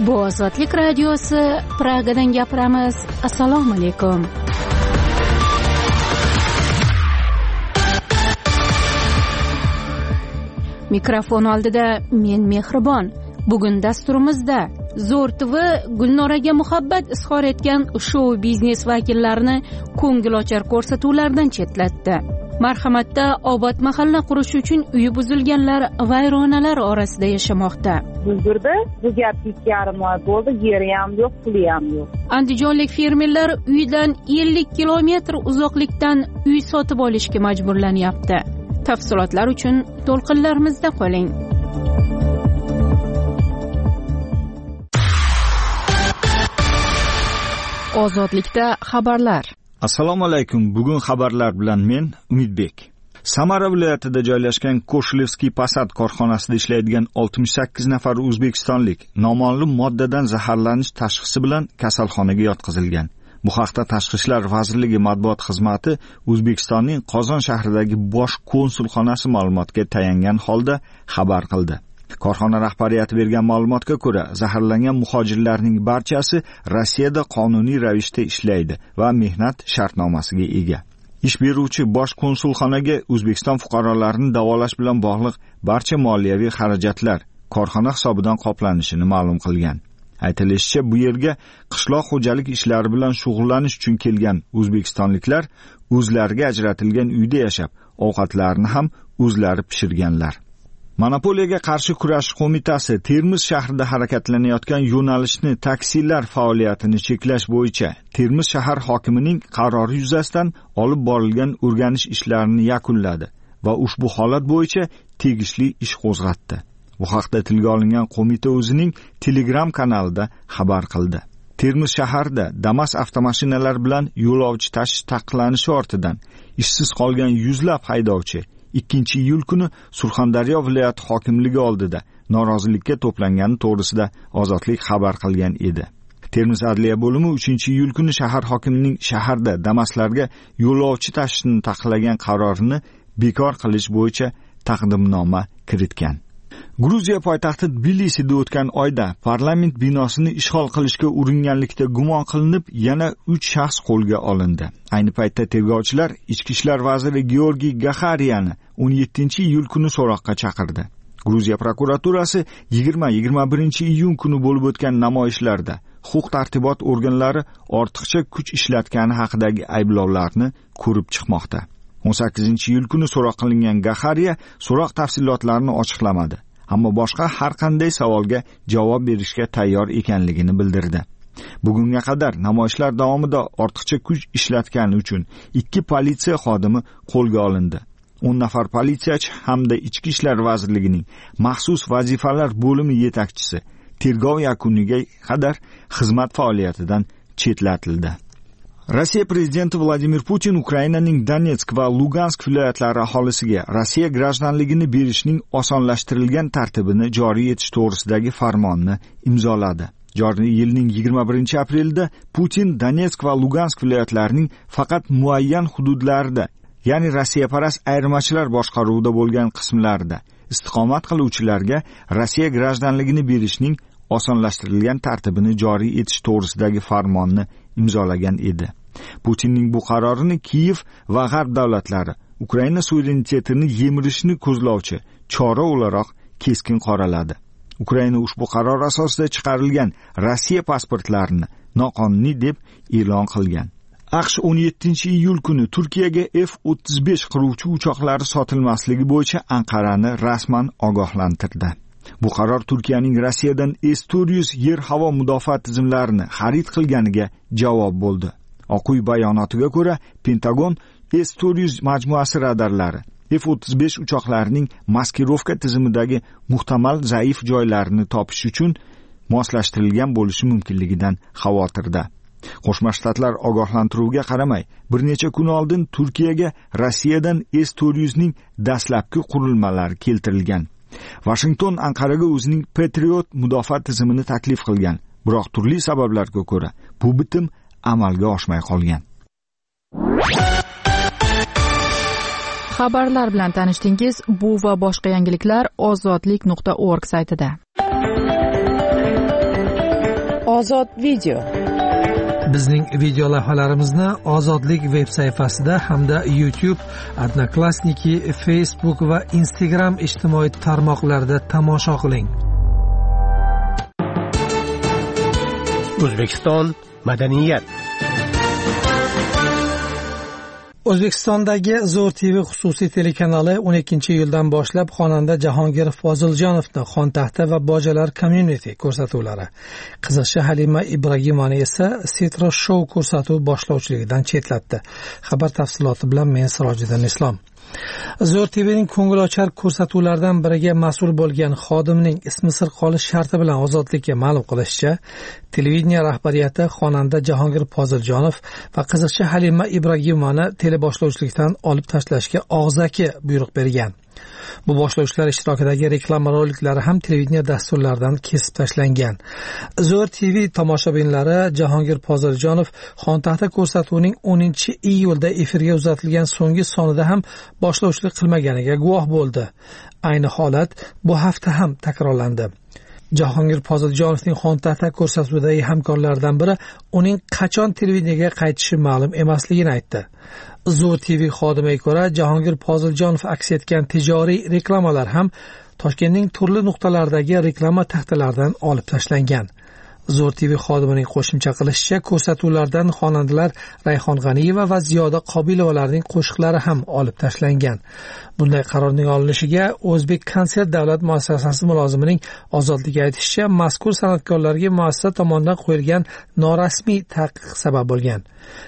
Bu Ozodlik radiosi, Pragadan gapiramiz. Assalomu alaykum. Mikrofon oldida men Mehribon. Bugun dasturimizda Zo'r TV Gulnoraga muhabbat izhor etgan shou biznes vakillarini ko'ngilochar ko'rsatuvlardan chetlatdi. Marhamatda obod mahalla qurish uchun uyi buzilganlar vayronalar orasida yashamoqda. Buzdirdi, bu gap 2,5 oy bo'ldi, yeri ham yo'q, puli ham yo'q. Andijonlik fermerlar uydan 50 kilometr uzoqlikdan uy sotib olishga majburlanyapti. Tafsilotlar uchun to'lqinlarimizda qoling. Ozodlikda xabarlar. Assalomu alaykum. Bugun xabarlar bilan men Umidbek. Samara viloyatida joylashgan Koshilevskiy Posad korxonasida ishlaydigan 68 nafar o'zbekistonlik noma'lum moddadan zaharlanish tashxisi bilan kasalxonaga yotqizilgan. Bu haqda Tashqi ishlar vazirligi matbuot xizmati O'zbekistonning Qozon shahridagi bosh konsulxonasi ma'lumotga tayangan holda xabar qildi. Korxona rahbariyati bergan ma'lumotga ko'ra, zaharlangan muhojirlarning barchasi Rossiyada qonuniy ravishda ishlaydi va mehnat shartnomasiga ega. Ish beruvchi bosh konsulxonaga O'zbekiston fuqarolarini davolash bilan bog'liq barcha moliyaviy xarajatlar korxona hisobidan qoplanishini ma'lum qilgan. Aytilishicha, bu yerga qishloq xo'jalik ishlari bilan shug'ullanish uchun kelgan o'zbekistonliklar o'zlariga ajratilgan uyda yashab, ovqatlarni ham o'zlari pishirganlar. Monopoliyaga qarshi kurashish qo'mitasi Termiz shahrida harakatlanayotgan yo'nalishni taksilar faoliyatini cheklash bo'yicha Termiz shahar hokimining qarori yuzasidan olib borilgan o'rganish ishlarini yakunladi va ushbu holat bo'yicha tegishli ish qo'zg'atdi. Bu haqda tilga olingan qo'mita o'zining Telegram kanalida xabar qildi. Termiz shaharida Damas avtomashinalar bilan yo'lovchi tashish taqiqlanishi ortidan ishsiz qolgan yuzlab haydovchi 2-iyul kuni Surxondaryo viloyati hokimligi oldida norozilikka to'plangani to'g'risida Ozodlik xabar qilgan edi. Termiz adliya bo'limi 3-iyul kuni shahar hokimining shaharda Damaslarga yo'lovchi tashishni taqiqlagan qarorini bekor qilish bo'yicha taqdimnoma kiritgan. Gruziya poytaxti Tbilisida o'tgan oyda parlament binosini ishg'ol qilishga uringanlikda gumon qilinib, yana 3 shaxs qo'lga olindi. Ayni paytda tergovchilar Ichki ishlar vaziri Georgiy Gaxariyani 17-iyul kuni so'roqqa chaqirdi. Gruziya prokuraturasi 20-21-iyun kuni bo'lib o'tgan namoyishlarda huquq-tartibot organlari ortiqcha kuch ishlatgani haqidagi ayblovlarni ko'rib chiqmoqda. 18-iyul kuni so'roq qilingan Gaxariya so'roq tafsilotlarini ochiqlamadi, ammo boshqa har qanday savolga javob berishga tayyor ekanligini bildirdi. Bugunga qadar namoyishlar davomida ortiqcha kuch ishlatgani uchun 2 politsiya xodimi qo'lga olindi. 10 nafar politsiyachi hamda Ichki ishlar vazirligining maxsus vazifalar bo'limi yetakchisi tergov yakuniga qadar xizmat faoliyatidan chetlatildi. Rossiya prezidenti Vladimir Putin Ukrainaning Donetsk va Lugansk viloyatlari aholisiga Rossiya grajdanligini berishning osonlashtirilgan tartibini joriy etish to'g'risidagi farmonni imzoladi. Joriy yilning 21-aprelida Putin Donetsk va Lugansk viloyatlarining faqat muayyan hududlarida, ya'ni Rossiyaparast ayirmachilar boshqaruvida bo'lgan qismlarida istiqomat qiluvchilarga Rossiya grajdanligini berishning osonlashtirilgan tartibini joriy etish to'g'risidagi farmonni imzolagan edi. Putinning bu qarorini Kiyev va G'arb davlatlari Ukraina suverenitetini yemirishni ko'zlovchi chora o'laroq keskin qoraladi. Ukraina ushbu qaror asosida chiqarilgan Rossiya pasportlarini noqonuniy deb e'lon qilgan. AQSh 17-iyul kuni Turkiyaga F-35 qiruvchi uchoqlari sotilmasligi bo'yicha Anqarani rasman ogohlantirdi. Bu qaror Turkiyaning Rossiyadan S-400 yer-havo mudofaa tizimlarini xarid qilganiga javob bo'ldi. Oq uy bayonotiga ko'ra, Pentagon S-400 majmuasi radarlari F-35 uchoqlarining maskirovka tizimidagi muhtamal zaif joylarini topish uchun moslashtirilgan bo'lishi mumkinligidan xavotirda. Qo'shma Shtatlar ogohlantiruviga qaramay, bir necha kun oldin Turkiyaga Rossiyadan S-400 ning dastlabki qurilmalari keltirilgan. Washington Anqaraga o'zining Patriot mudofaa tizimini taklif qilgan, biroq turli sabablarga ko'ra bu bitim amalga oshmay qolgan. Xabarlar bilan tanishdingiz. Bu va boshqa yangiliklar ozodlik.org saytida. Ozod video. Bizning video lavhalarimizni Ozodlik veb sayfasida hamda YouTube, Odnoklassniki, Facebook va Instagram ijtimoiy tarmoqlarida tomosha qiling. O'zbekiston madaniyat. O'zbekistondagi Zo'r TV xususiy telekanali 12-iyuldan boshlab xonanda Jahongir Poziljonovni Xontaxta va Bojalar Community ko'rsatuvlari, qiziqchi Halima Ibragimova esa Citro Show ko'rsatuv boshlovchiligidan chetlatdi. Xabar tafsiloti bilan men Sirojiddin Islom. Zo'r TVning ko'ngilochar ko'rsatuvlaridan biriga mas'ul bo'lgan xodimning ismi sir qolish sharti bilan Ozodlikka ma'lum qilishicha, televideniya rahbariyati xonanda Jahongir Poziljonov va qiziqchi Halima Ibragimovani teleboshlovchilikdan olib tashlashga og'zaki buyruq bergan. Bu boshlovchilar ishtirokidagi reklama roliklari ham televideniya dasturlaridan kesib tashlangan. Zo'r TV tomoshabinlari Jahongir Poziljonov Xontaxta ko'rsatuvining 10-iyulda efirga uzatilgan so'nggi sonida ham boshlovchilik qilmaganiga guvoh bo'ldi. Ayni holat bu hafta ham takrorlandi. Jahongir Poziljonovning Xontaxta ko'rsatuvidagi hamkorlaridan biri uning qachon televideniyaga qaytishi ma'lum emasligini aytdi. Zo'r TV xodimiga ko'ra, Jahongir Poziljonov aks etgan tijoriy reklamalar ham Toshkentning turli nuqtalaridagi reklama taxtalaridan olib tashlangan. Zo'r TV xodimining qo'shimcha qilishicha, ko'rsatuvlardan xonandalar Rayhon G'aniyeva va Ziyoda Qobilovalarning qo'shiqlari ham olib tashlangan. Bunday qarorning olinishiga O'zbek konsert davlat muassasasi mulozimining Ozodlikka aytishicha, mazkur san'atkorlarga muassasa tomonidan qo'yilgan norasmiy taqiq sabab bo'lgan.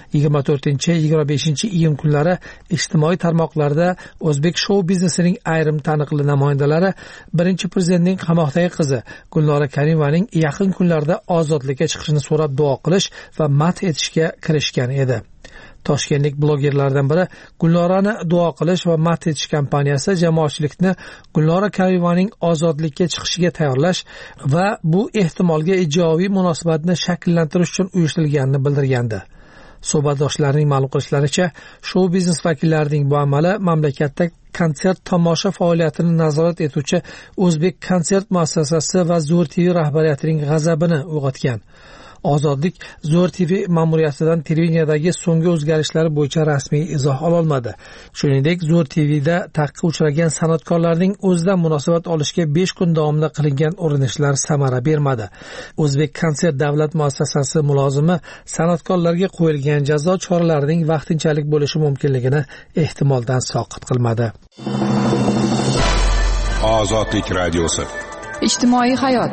24-25 iyun kunlari ijtimoiy tarmoqlarda O'zbek shou biznesining ayrim taniqli namoyandalari birinchi prezidentning qamoqdagi qizi Gulnora Karimovaning yaqin kunlarda ozodlikka chiqishini so'rab duo qilish va madh etishga kirishgan edi. Toshkentlik blogerlardan biri Gulnorani duo qilish va madh etish kampaniyasi jamoatchilikni Gulnora Karimovaning ozodlikka chiqishiga tayyorlash va bu ehtimolga ijobiy munosabatni shakllantirish uchun uyushtirilganini bildirgandi. Suhbatdoshlarning ma'lum qilishlaricha, shou biznes vakillarining bu amali mamlakatda konsert tomosha faoliyatini nazorat etuvchi O'zbek konsert muassasasi va Zo'r TV rahbariyatining g'azabini uyg'otgan. Ozodlik Zo'r TV ma'muriyatidan televideniyadagi so'nggi o'zgarishlar bo'yicha rasmiy izoh ololmadi. Shuningdek, Zo'r TVda taqiqqa uchragan san'atkorlarning o'zidan munosabat olishga 5 kun davomida qilingan urinishlar samara bermadi. O'zbek konsert davlat muassasasi mulozimi san'atkorlarga qo'yilgan jazo choralarining vaqtinchalik bo'lishi mumkinligini ehtimoldan soqit qilmadi. Ozodlik radiosi. Ijtimoiy hayot.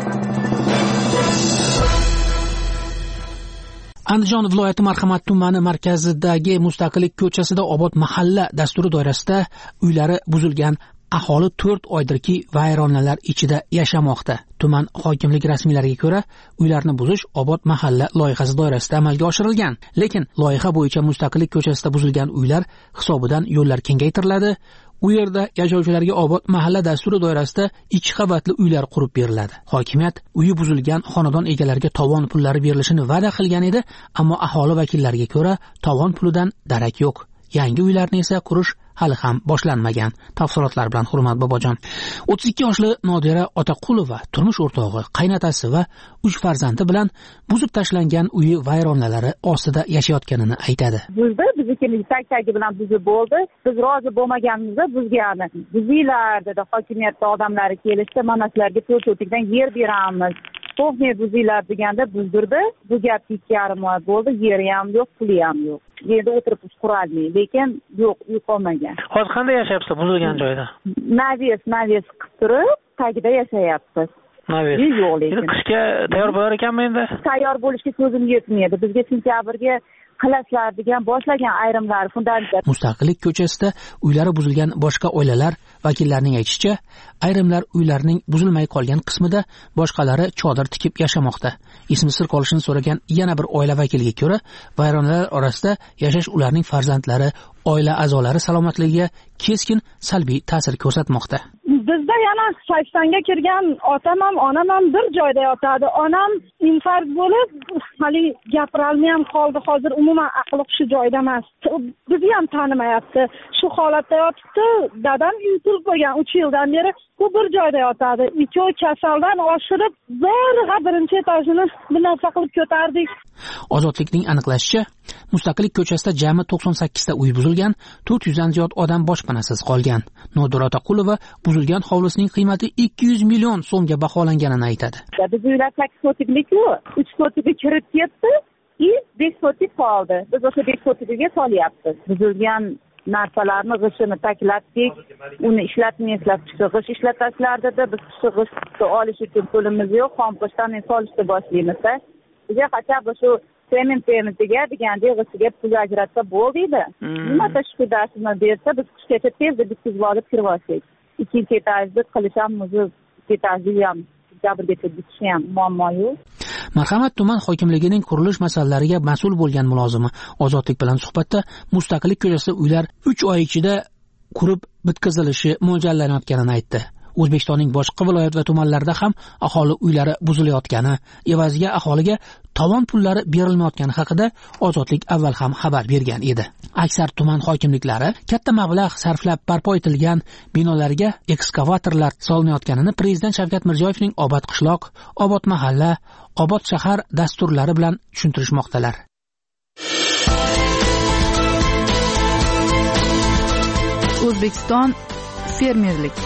Andijon viloyati Marhamat tumani markazidagi Mustaqillik ko'chasida Obod mahalla dasturi doirasida uylari buzilgan aholi 4 oydirki vayronalar ichida yashamoqda. Tuman hokimligi rasmiylariga ko'ra, uylarni buzish Obod mahalla loyihasi doirasida amalga oshirilgan. Lekin loyiha bo'yicha Mustaqillik ko'chasida buzilgan uylar hisobidan yo'llar kengaytiriladi. U yerda yashovchilarga Obod mahalla dasturi doirasida 2 qavatli uylar qurib beriladi. Hokimiyat uyi buzilgan xonadon egalariga tovon pullari berilishini va'da qilgan edi, ammo aholi vakillariga ko'ra tovon pulidan darak yo'q. Yangi uylarni esa qurish hali ham boshlanmagan. Tafsilotlar bilan Hurmat Bobojon. 32 yoshli Nodira Otaqulova turmush o'rtog'i, qaynotasi va 3 farzandi bilan buzib tashlangan uyi vayronalari ostida yashayotganini aytadi. Buzdi, bizning tag-tagi bilan buzib bo'ldi. Biz rozi bo'lmaganimizda buzgani. Buzinglar dedi hokimiyat odamlari kelishdi, mana sizlarga 4 sotikdan yer beramiz. To'g'ri buzinglar deganda buzdirdi. Bu gap 2,5 oy bo'ldi, yeri ham yo'q, puli ham yo'q. Yerda o'tirib qurolmaydi, lekin yo'q, uy qolmagan. Hozir qanday yashayapsiz buzilgan joyda? Naves qilib turib, tagida yashayapmiz. Naves. Yo'q lekin. Qishga tayyor bo'lar ekanmi endi? Tayyor bo'lishga ko'zim yetmaydi. Bizga sentyabrga qilasizlar degan boshlagan ayrimlar fundament. Mustaqillik ko'chasida uylari buzilgan boshqa oilalar vakillarining aytishicha, ayrimlar uylarining buzilmay qolgan qismida, boshqalari chodir tikib yashamoqda. Ismi sir qolishini so'ragan yana bir oila vakiliga ko'ra, vayronalar orasida yashash ularning farzandlari, oila a'zolari salomatligiga keskin salbiy ta'sir ko'rsatmoqda. bizda yana 80ga kirgan otam ham onam ham bir joyda yotadi. Onam infarkt bo'lib hali gapirolmay ham qoldi. Hozir umuman aqli hushi joyida emas. Bizni ham tanimayapti. Shu holatda yotibdi. Dadam yutilib qo'ygan 3 yildan beri bu bir joyda yotadi. Ikkovi kasaldan oshirib zo'rg'a birinchi etajini bir narsa qilib ko'tardik. Ozodlikning aniqlashicha, Mustaqillik ko'chasida jami 98 ta uy buzilgan, 400 dan ziyod odam boshpanasiz qolgan. Nodira Otaqulova buzilgan hovlisining qiymati 200 million so'mga baholanganini aytadi. Biz uylar 8 sotiklik-ku, 3 sotikga kirib ketdi, 5 sotik qoldi. Biz o'sha 5 sotikga solyapmiz. Buzilgan narsalarni g'ishini taklatdik, uni ishlatib g'ish ishlatasizlar-da, biz g'ishni olish uchun pulimiz yo'q, xomqishdan solishni boshlaymiz. Bizga qachon shu sement-ga degandek g'ishiga pul ajratsa bo'ldi-da. Nima shu darsini bersa, biz qishgacha tezda bitkizib olib kirib olsak. Ikkinchi etajni qilish ham o'zi etajni ham jabrgacha bitish ham muammo yo'q. Marhamat tuman hokimligining qurilish masalalariga mas'ul bo'lgan mulozimi Ozodlik bilan suhbatda Mustaqillik ko'chasida uylar 3 oy ichida qurib bitkazilishi mo'ljallanayotganini aytdi. O'zbekistonning boshqa viloyat va tumanlarida ham aholi uylari buzilayotgani, evaziga aholiga tovon pullari berilmayotgani haqida Ozodlik avval ham xabar bergan edi. Aksar tuman hokimliklari katta mablag' sarflab barpo etilgan binolarga ekskavatorlar solinayotganini Prezident Shavkat Mirziyoyevning Obod qishloq, Obod mahalla, Obod shahar dasturlari bilan tushuntirishmoqdalar. O'zbekiston fermerlik.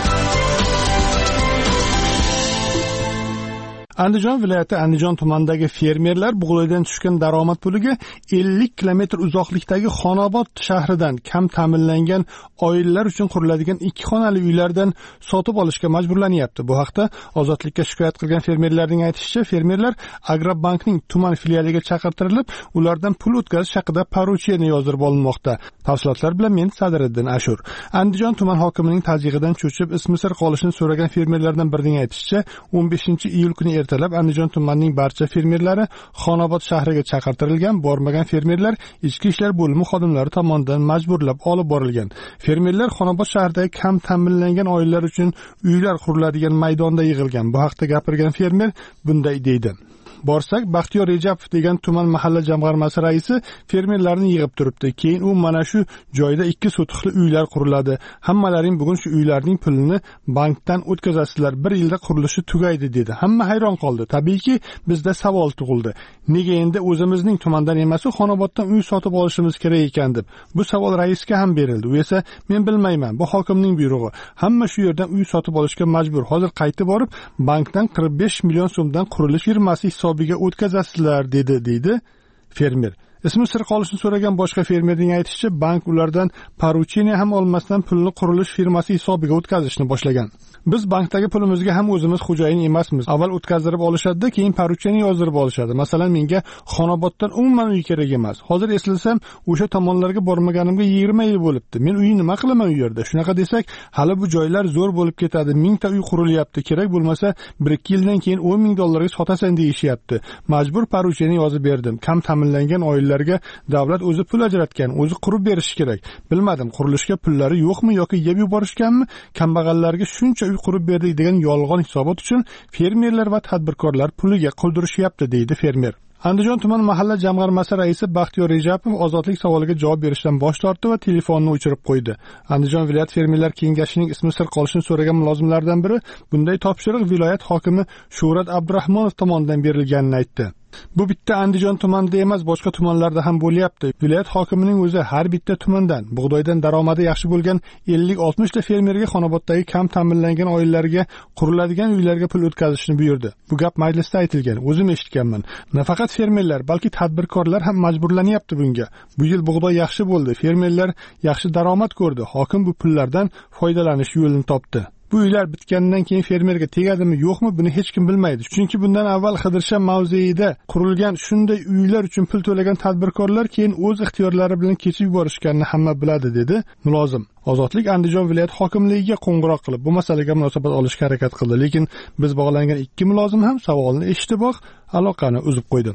Andijon viloyati Andijon tumanidagi fermerlar bug'doydan tushgan daromad puliga 50 kilometr uzoqlikdagi Xonobod shahridan kam ta'minlangan oilalar uchun quriladigan 2 xonali uylardan sotib olishga majburlanyapti. Bu haqda Ozodlikka shikoyat qilgan fermerlarning aytishicha, fermerlar Agrobankning tuman filialiga chaqirtirilib, ulardan pul o'tkazish haqida poruchiyani yozdirib olinmoqda. Tafsilotlar bilan men Sadiriddin Ashur. Andijon tuman hokimining tazyiqidan cho'chib ismi sir qolishini so'ragan fermerlardan birining aytishicha, 15-iyul kuni ertalab Andijon tumanining barcha fermerlari Xonobod shahriga chaqirtirilgan, bormagan fermerlar ichki ishlar bo'limi xodimlari tomonidan majburlab olib borilgan. Fermerlar Xonobod shahridagi kam ta'minlangan oilalar uchun uylar quriladigan maydonda yig'ilgan. Bu haqda gapirgan fermer bunday deydi. Borsak, Baxtiyor Rejapov degan tuman mahalla jamg'armasi raisi fermerlarni yig'ib turibdi. Keyin u mana shu joyda 2 sotixli uylar quriladi. Hammalaring bugun shu uylarning pulini bankdan o'tkazasizlar. 1 yilda qurilishi tugaydi dedi. Hamma hayron qoldi. Tabiiyki, bizda savol tug'ildi. Nega endi o'zimizning tumandan emas, Xonoboddan uy sotib olishimiz kerak ekan deb. Bu savol raisga ham berildi. U esa men bilmayman, bu hokimning buyrug'i. Hamma shu yerdan uy sotib olishga majbur. Hozir qaytib borib, bankdan 45 million so'mdan qurilish firmasi hisobiga o'tkazasizlar dedi fermer. Ismi sir qolishini so'ragan boshqa fermerning aytishicha, bank ulardan porucheniya ham olmasdan pulni qurilish firmasi hisobiga o'tkazishni boshlagan. Biz bankdagi pulimizga ham o'zimiz xo'jayin emasmiz. Avval o'tkazdirib olishadi, keyin porucheniya yozdirib olishadi. Masalan, menga Xonoboddan umuman uy kerak emas. Hozir eslasam, o'sha tomonlarga bormaganimga 20 yil bo'libdi. Men uy nima qilaman u yerda? Shunaqa desak, hali bu joylar zo'r bo'lib ketadi. 1000 ta uy qurilyapti. Kerak bo'lmasa 1-2 yildan keyin 10 ming dollarga sotasan deyishyapti. Majbur porucheniya yozib berdim. Kam ta'minlangan oilalarga davlat o'zi pul ajratgan, o'zi qurib berishi kerak. Bilmadim, qurilishga pullari yo'qmi yoki yeb yuborishganmi? Kambag'allarga shuncha uy qurib berdik degan yolg'on hisobot uchun fermerlar va tadbirkorlar puliga qoldirishyapti deydi fermer. Andijon tuman mahalla jamg'armasi raisi Baxtiyor Rejapov Ozodlik savoliga javob berishdan bosh tortdi va telefonni o'chirib qo'ydi. Andijon viloyat fermerlar kengashining ismi sir qolishini so'ragan mulozimlardan biri bunday topshiriq viloyat hokimi Shuhrat Abdurahmonov tomonidan berilganini aytdi. Bu bitta Andijon tumanida emas, boshqa tumanlarda ham bo'lyapti. Viloyat hokimining o'zi har bitta tumandan bug'doydan daromadi yaxshi bo'lgan 50-60 ta fermerga Xonoboddagi kam ta'minlangan oilalarga quriladigan uylarga pul o'tkazishni buyurdi. Bu gap majlisda aytilgan, o'zim eshitganman. Nafaqat fermerlar, balki tadbirkorlar ham majburlanyapti bunga. Bu yil bug'doy yaxshi bo'ldi, fermerlar yaxshi daromad ko'rdi. Hokim bu pullardan foydalanish yo'lini topdi. Bu uylar bitganidan keyin fermerga tegadimi yo'qmi, buni hech kim bilmaydi. Chunki bundan avval Qidirsha mavzeida qurilgan shunday uylar uchun pul to'lagan tadbirkorlar keyin o'z ixtiyorlari bilan kechib yuborishganini hamma biladi dedi mulozim. Ozodlik Andijon viloyat hokimligiga qo'ng'iroq qilib bu masalaga munosabat olishga harakat qildi, lekin biz bog'langan 2 mulozim ham savolni eshitiboq aloqani uzib qo'ydi.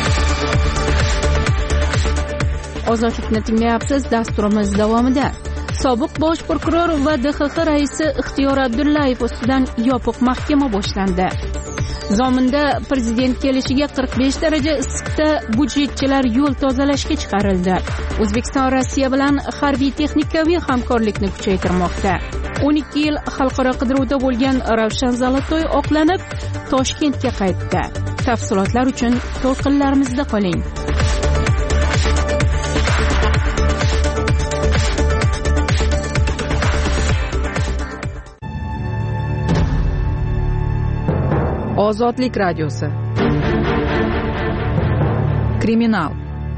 Ozodlikni tinglayapsiz. Dasturimiz davomida sobiq bosh prokuror va DXX raisi Ixtiyor Abdullayev ustidan yopiq mahkama boshlandi. Zominda prezident kelishiga 45 daraja issiqda budjetchilar yo'l tozalashga chiqarildi. O'zbekiston Rossiya bilan harbiy texnikaviy hamkorlikni kuchaytirmoqda. 12 yil xalqaro qidiruvda bo'lgan Ravshan Zolotoy oqlanib Toshkentga qaytdi. Tafsilotlar uchun to'lqinlarimizda qoling. Ozodlik radiosi. Kriminal.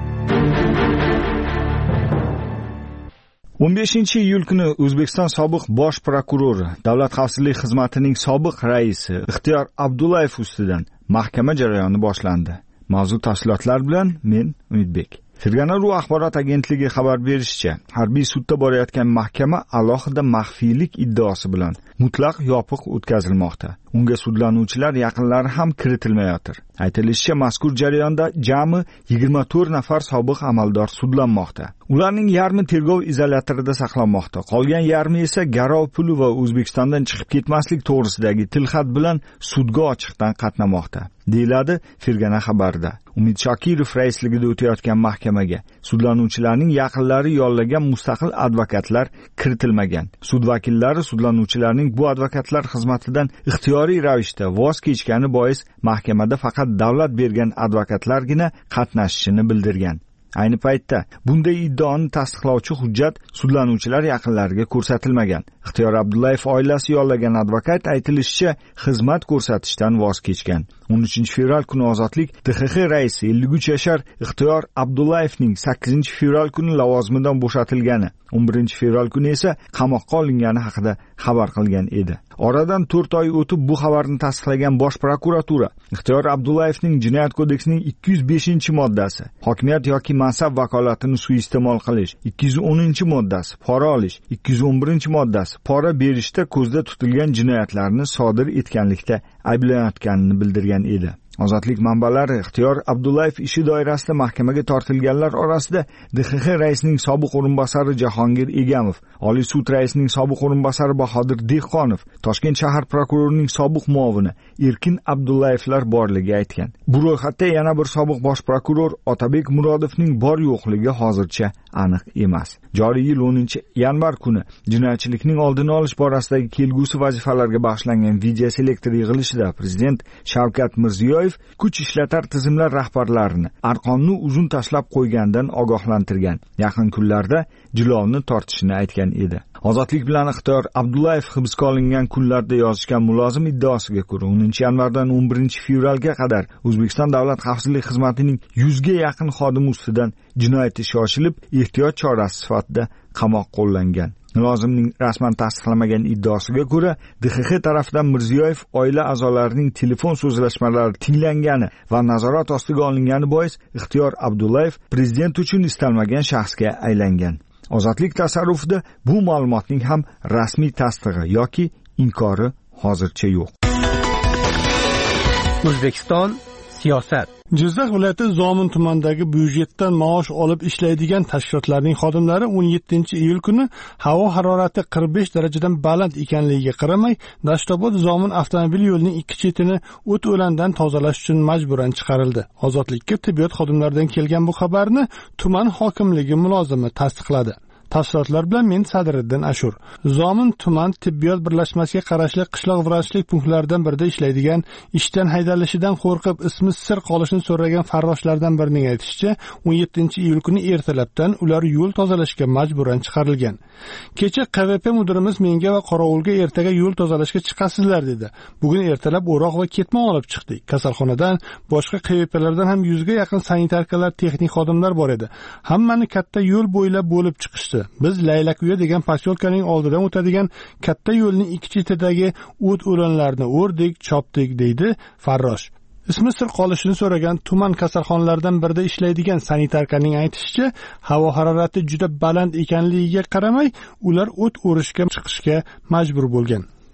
15-iyul kuni O'zbekiston sobiq bosh prokurori, Davlat xavfsizlik xizmatining sobiq raisi Ixtiyor Abdullayev ustidan mahkama jarayoni boshlandi. Mavzu tafsilotlar bilan men Umidbek. Fergana.ru axborot agentligi xabar berishicha, harbiy sudda borayotgan mahkama alohida maxfiylik iddaosi bilan mutlaq yopiq o'tkazilmoqda. Unga sudlanuvchilar yaqinlari ham kiritilmayotir. Aytilishicha, mazkur jarayonda jami 24 nafar sobiq amaldor sudlanmoqda. Ularning yarmi tergov izolyatorida saqlanmoqda. Qolgan yarmi esa garov puli va O'zbekistondan chiqib ketmaslik to'g'risidagi tilxat bilan sudga ochiqdan qatnamoqda, deyiladi Fergana xabarida. Umid Shokirov raisligida o'tayotgan mahkamaga sudlanuvchilarning yaqinlari yollagan mustaqil advokatlar kiritilmagan. Sud vakillari sudlanuvchilarning bu advokatlar xizmatidan ixtiyoriy ravishda voz kechgani bois mahkamada faqat davlat bergan advokatlargina qatnashishini bildirgan. Ayni paytda bunday iddaoni tasdiqlovchi hujjat sudlanuvchilar yaqinlariga ko'rsatilmagan. Ixtiyor Abdullayev oilasi yollagan advokat aytilishicha xizmat ko'rsatishdan voz kechgan. 13 fevral kuni Ozodlik DXX raisi 53 yashar Ixtiyor Abdullayevning 8 fevral kuni lavozimidan bo'shatilgani, 11 fevral kuni esa qamoqqa olingani haqida xabar qilgan edi. Oradan 4 oy o'tib bu xabarni tasdiqlagan bosh prokuratura Ixtiyor Abdullayevning Jinoyat kodeksining 205-moddasi hokimiyat yoki mansab vakolatini suiiste'mol qilish, 210-moddasi pora olish, 211-moddasi pora berishda ko'zda tutilgan jinoyatlarni sodir etganlikda ayblanayotganini bildirgan edi. Ozodlik manbalari Ixtiyor Abdullayev ishi doirasida mahkamaga tortilganlar orasida DXX raisining sobiq o'rinbosari Jahongir Egamov, Oliy sud raisining sobiq o'rinbosari Bahodir Dehqonov, Toshkent shahar prokurorining sobiq muovini Erkin Abdullayevlar borligi aytgan. Bu ro'yxatda yana bir sobiq bosh prokuror Otabek Murodovning bor yo'qligi hozircha aniq emas. Joriy yil 10-yanvar kuni jinoyatchilikning oldini olish borasidagi kelgusi vazifalarga bag'ishlangan video selektor yig'ilishida prezident Shavkat Mirziyoyev kuch ishlatar tizimlar rahbarlarini arqonni uzun tashlab qo'ygandan ogohlantirgan. Yaqin kunlarda jilovni tortishini aytgan edi. Ozodlik bilan Ixtiyor Abdullayev hibsga olingan kunlarda yozishgan mulozim iddaosiga ko'ra 10 yanvardan 11 fevralga qadar O'zbekiston Davlat xavfsizlik xizmatining 100 ga yaqin xodimi ustidan jinoyat ishi ochilib, ehtiyot chorasi sifatida qamoq qo'llangan. Mulozimning rasman tasdiqlamagan iddaosiga ko'ra, DXX tarafidan Mirziyoyev oila a'zolarining telefon so'zlashmalari tinglangani va nazorat ostiga olingani bois Ixtiyor Abdullayev prezident uchun istalmagan shaxsga aylangan. Ozodlik tasarrufida bu ma'lumotning ham rasmiy tasdig'i yoki inkori hozircha yo'q. O'zbekiston siyosat. Jizzax viloyati Zomin tumanidagi byudjetdan maosh olib ishlaydigan tashkilotlarning xodimlari 17-iyul kuni havo harorati 45 darajadan baland ekanligiga qaramay, Dashtobod Zomin avtomobil yo'lining ikki chetini o't o'landan tozalash uchun majburan chiqarildi. Ozodlikka tibbiyot xodimlaridan kelgan bu xabarni tuman hokimligi mulozimi tasdiqladi. Tafsilotlar bilan men Sadriddin Ashur. Zomin tuman tibbiyot birlashmasiga qarashli qishloq vrachlik punktlaridan birida ishlaydigan, ishdan haydalishidan qo'rqib ismi sir qolishini so'ragan farroshlardan birining aytishicha, 17-iyul kuni ertalabdan ular yo'l tozalashga majburan chiqarilgan. Kecha QVP mudirimiz menga va qorovulga ertaga yo'l tozalashga chiqasizlar dedi. Bugun ertalab o'roq va ketmon olib chiqdik. Kasalxonadan boshqa QVPlardan ham 100 ga yaqin sanitarkalar, texnik xodimlar bor edi. Hammani katta yo'l bo'ylab bo'lib chiqishdi. Biz Laylakuya degan posyolkaning oldidan o'tadigan katta yo'lning ikki chetidagi o't o'lanlarni o'rdik, chopdik deydi farrosh. Ismi sir qolishini so'ragan tuman kasalxonalaridan birida ishlaydigan sanitarkaning aytishicha, havo harorati juda baland ekanligiga qaramay, ular o't o'rishga chiqishga majbur bo'lgan.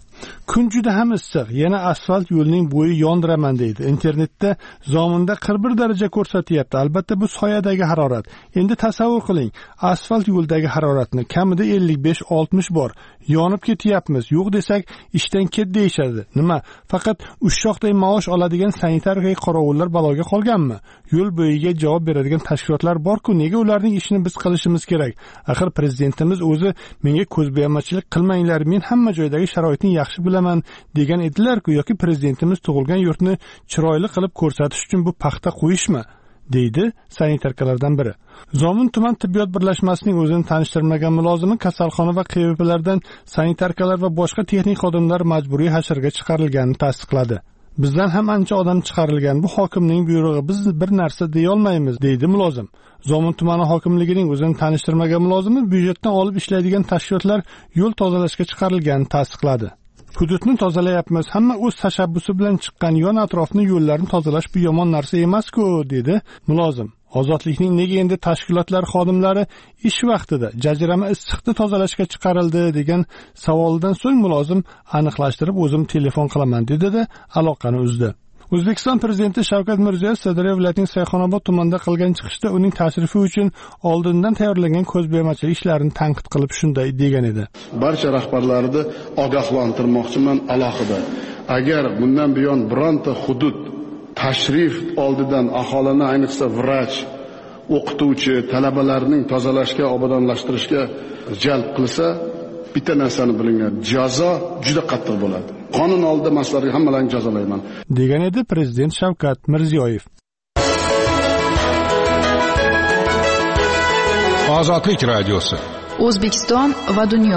kun juda ham issiq, yana asfalt yo'lning bo'yi yondiraman deydi. Internetda zominda 41 daraja ko'rsatyapti. Albatta bu soyadagi harorat. Endi tasavvur qiling, asfalt yo'ldagi haroratni kamida 55-60 bor. Yonib ketyapmiz. Yo'q desak, ishdan ket deyishadi. Nima? Faqat ushshoqday maosh oladigan sanitariyadagi qorovullar baloga qolganmi? Yo'l bo'yiga javob beradigan tashkilotlar bor-ku, nega ularning ishini biz qilishimiz kerak? Axir prezidentimiz o'zi menga ko'zbo'yamachilik qilmanglar, men hamma joydagi sharoitni yaxshi bilaman degan edilar-ku, yoki prezidentimiz tug'ilgan yurtni chiroyli qilib ko'rsatish uchun bu paxta qo'yishmi? deydi sanitarkalardan biri. Zomin tuman tibbiyot birlashmasining o'zini tanishtirmagan mulozimi kasalxona va QVPlardan sanitarkalar va boshqa texnik xodimlar majburiy hasharga chiqarilganini tasdiqladi. Bizdan ham ancha odam chiqarilgan. Bu hokimning buyrug'i, biz bir narsa deya olmaymiz, deydi mulozim. Zomin tumani hokimligining o'zini tanishtirmagan mulozimi byudjetdan olib ishlaydigan tashkilotlar yo'l tozalashga chiqarilganini tasdiqladi. Hududni tozalayapmiz, hamma o'z tashabbusi bilan chiqqan, yon atrofni yo'llarni tozalash bu yomon narsa emas-ku, dedi mulozim. Ozodlikning nega endi tashkilotlar xodimlari ish vaqtida jazirama issiqni tozalashga chiqarildi degan savoldan so'ng mulozim aniqlashtirib o'zim telefon qilaman dedi-da aloqani uzdi. O'zbekiston prezidenti Shavkat Mirziyoyev Sirdaryo viloyatining Sayxonobod tumanida qilgan chiqishda uning tashrifi uchun oldindan tayyorlangan ko'zbo'yamachilik ishlarini tanqid qilib shunday degan edi. Barcha rahbarlarni ogohlantirmoqchiman alohida. Agar bundan buyon bironta hudud tashrif oldidan aholini, ayniqsa vrach, o'qituvchi, talabalarning tozalashga, obodonlashtirishga jalb qilsa, bitta narsani bilinglar, jazo juda qattiq bo'ladi. Qonun oldida maslarga hammalarni jazolayman, degan edi prezident Shavkat Mirziyoyev. Ozodlik radiosi. O'zbekiston va dunyo.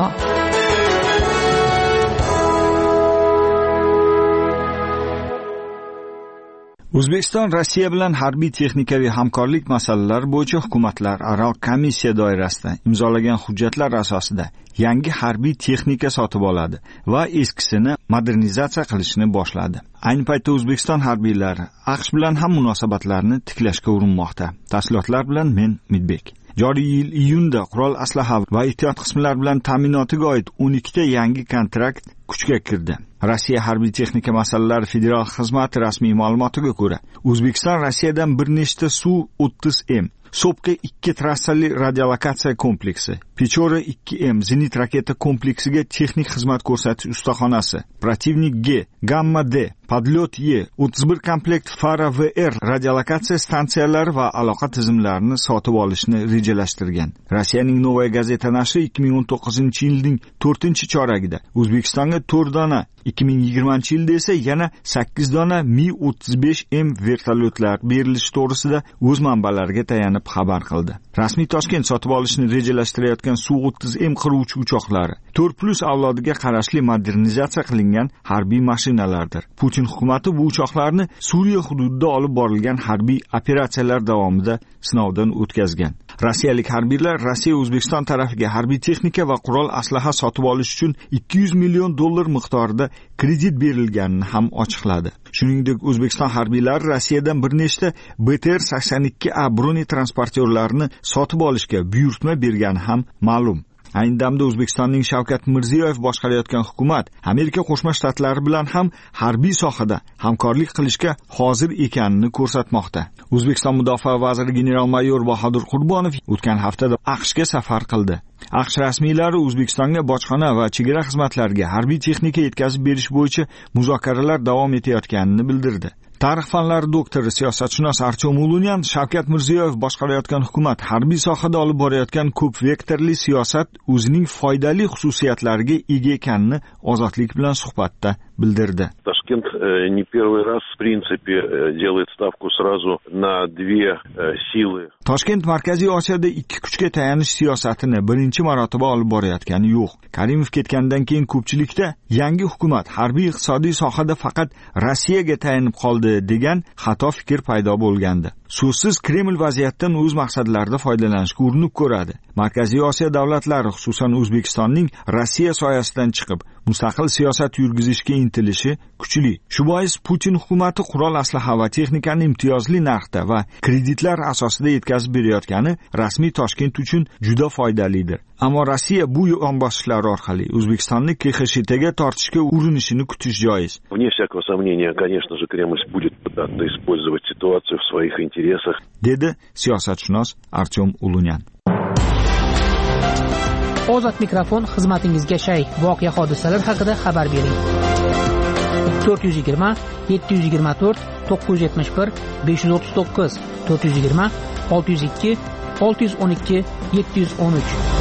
O'zbekiston Rossiya bilan harbiy texnikaviy hamkorlik masalalari bo'yicha hukumatlararo komissiya doirasida imzolagan hujjatlar asosida yangi harbiy texnika sotib oladi va eskisini modernizatsiya qilishni boshladi. Ayni paytda O'zbekiston harbiylari AQSh bilan ham munosabatlarni tiklashga urinmoqda. Tafsilotlar bilan men Umidbek. Joriy yil iyunda qurol aslaha va ehtiyot qismlar bilan ta'minotiga oid 12 ta yangi kontrakt kuchga kirdi. Rossiya harbiy texnika masalalari federal xizmati rasmiy ma'lumotiga ko'ra, O'zbekiston Rossiyadan bir nechta Su-30M, Sopka 2 trassali radiolokatsiya kompleksi, Pechora 2M zenit raketa kompleksiga texnik xizmat ko'rsatish ustaxonasi, Protivnik G, Gamma D, Podlyot Y, 31 komplekt Fara VR radiolokatsiya stansiyalari va aloqa tizimlarini sotib olishni rejalashtirgan. Rossiyaning Novaya gazeta nashri 2019-yilning 4-choragida O'zbekistonga 4 dona, 2020-yilda esa yana 8 dona Mi-35M vertolyotlar berilishi to'g'risida o'z manbalariga tayanib xabar qildi. Rasmiy Toshkent sotib olishni rejalashtirayotgan Su-30M qiruvchi uchoqlari 4+ avlodiga qarashli modernizatsiya qilingan harbiy mashinalardir. Putin hukumati bu uchoqlarni Suriya hududida olib borilgan harbiy operatsiyalar davomida sinovdan o'tkazgan. Rossiyalik harbiylar Rossiya O'zbekiston tarafiga harbiy texnika va qurol aslaha sotib olish uchun $200 million miqdorida kredit berilganini ham ochiqladi. Shuningdek, O'zbekiston harbiylari Rossiyadan bir nechta BTR-82A broni transportyorlarini sotib olishga buyurtma bergani ham ma'lum. Ayni damda O'zbekistonning Shavkat Mirziyoyev boshqarayotgan hukumat Amerika Qo'shma Shtatlari bilan ham harbiy sohada hamkorlik qilishga hozir ekanini ko'rsatmoqda. O'zbekiston Mudofaa vaziri general-mayor Bahodir Qurbonov o'tgan haftada AQShga safar qildi. AQSh rasmiylari O'zbekistonga bojxona va chegara xizmatlariga harbiy texnika yetkazib berish bo'yicha muzokaralar davom etayotganini bildirdi. Tarix fanlari doktori, siyosatshunos Artyom Ulunyan Shavkat Mirziyoyev boshqarayotgan hukumat harbiy sohada olib borayotgan ko'p vektorli siyosat o'zining foydali xususiyatlariga ega ekanini Ozodlik bilan suhbatda bildirdi. Toshkent не первый раз в принципе делает ставку сразу на две силы. Toshkent Markaziy Osiyoda ikki kuchga tayanish siyosatini birinchi marotaba olib borayotgani yo'q. Karimov ketgandan keyin ko'pchilikda yangi hukumat harbiy iqtisodiy sohada faqat Rossiyaga tayanib qoldi degan xato fikr paydo bo'lgandi. So'zsiz Kreml vaziyatdan o'z maqsadlarida foydalanishga urinib ko'radi. Markaziy Osiyo davlatlari, xususan O'zbekistonning Rossiya soyasidan chiqib, mustaqil siyosat yurgizishga intilishi kuchli. Shu bois Putin hukumati qurol aslaha va texnikani imtiyozli narxda va kreditlar asosida yetkazib berayotgani rasmiy Toshkent uchun juda foydalidir. Ammo Rossiya bu yonbosishlar orqali O'zbekistonni KXSHTga tortishga urinishini kutish joiz. Вне всякого сомнения, конечно же, Кремль будет пытаться использовать ситуацию в своих интересах. Dedi siyosatshunos Artyom Ulunyan. Ozod mikrofon xizmatingizga shay. Voqea hodisalar haqida xabar bering. 420 724 971 539 420 602 612 713.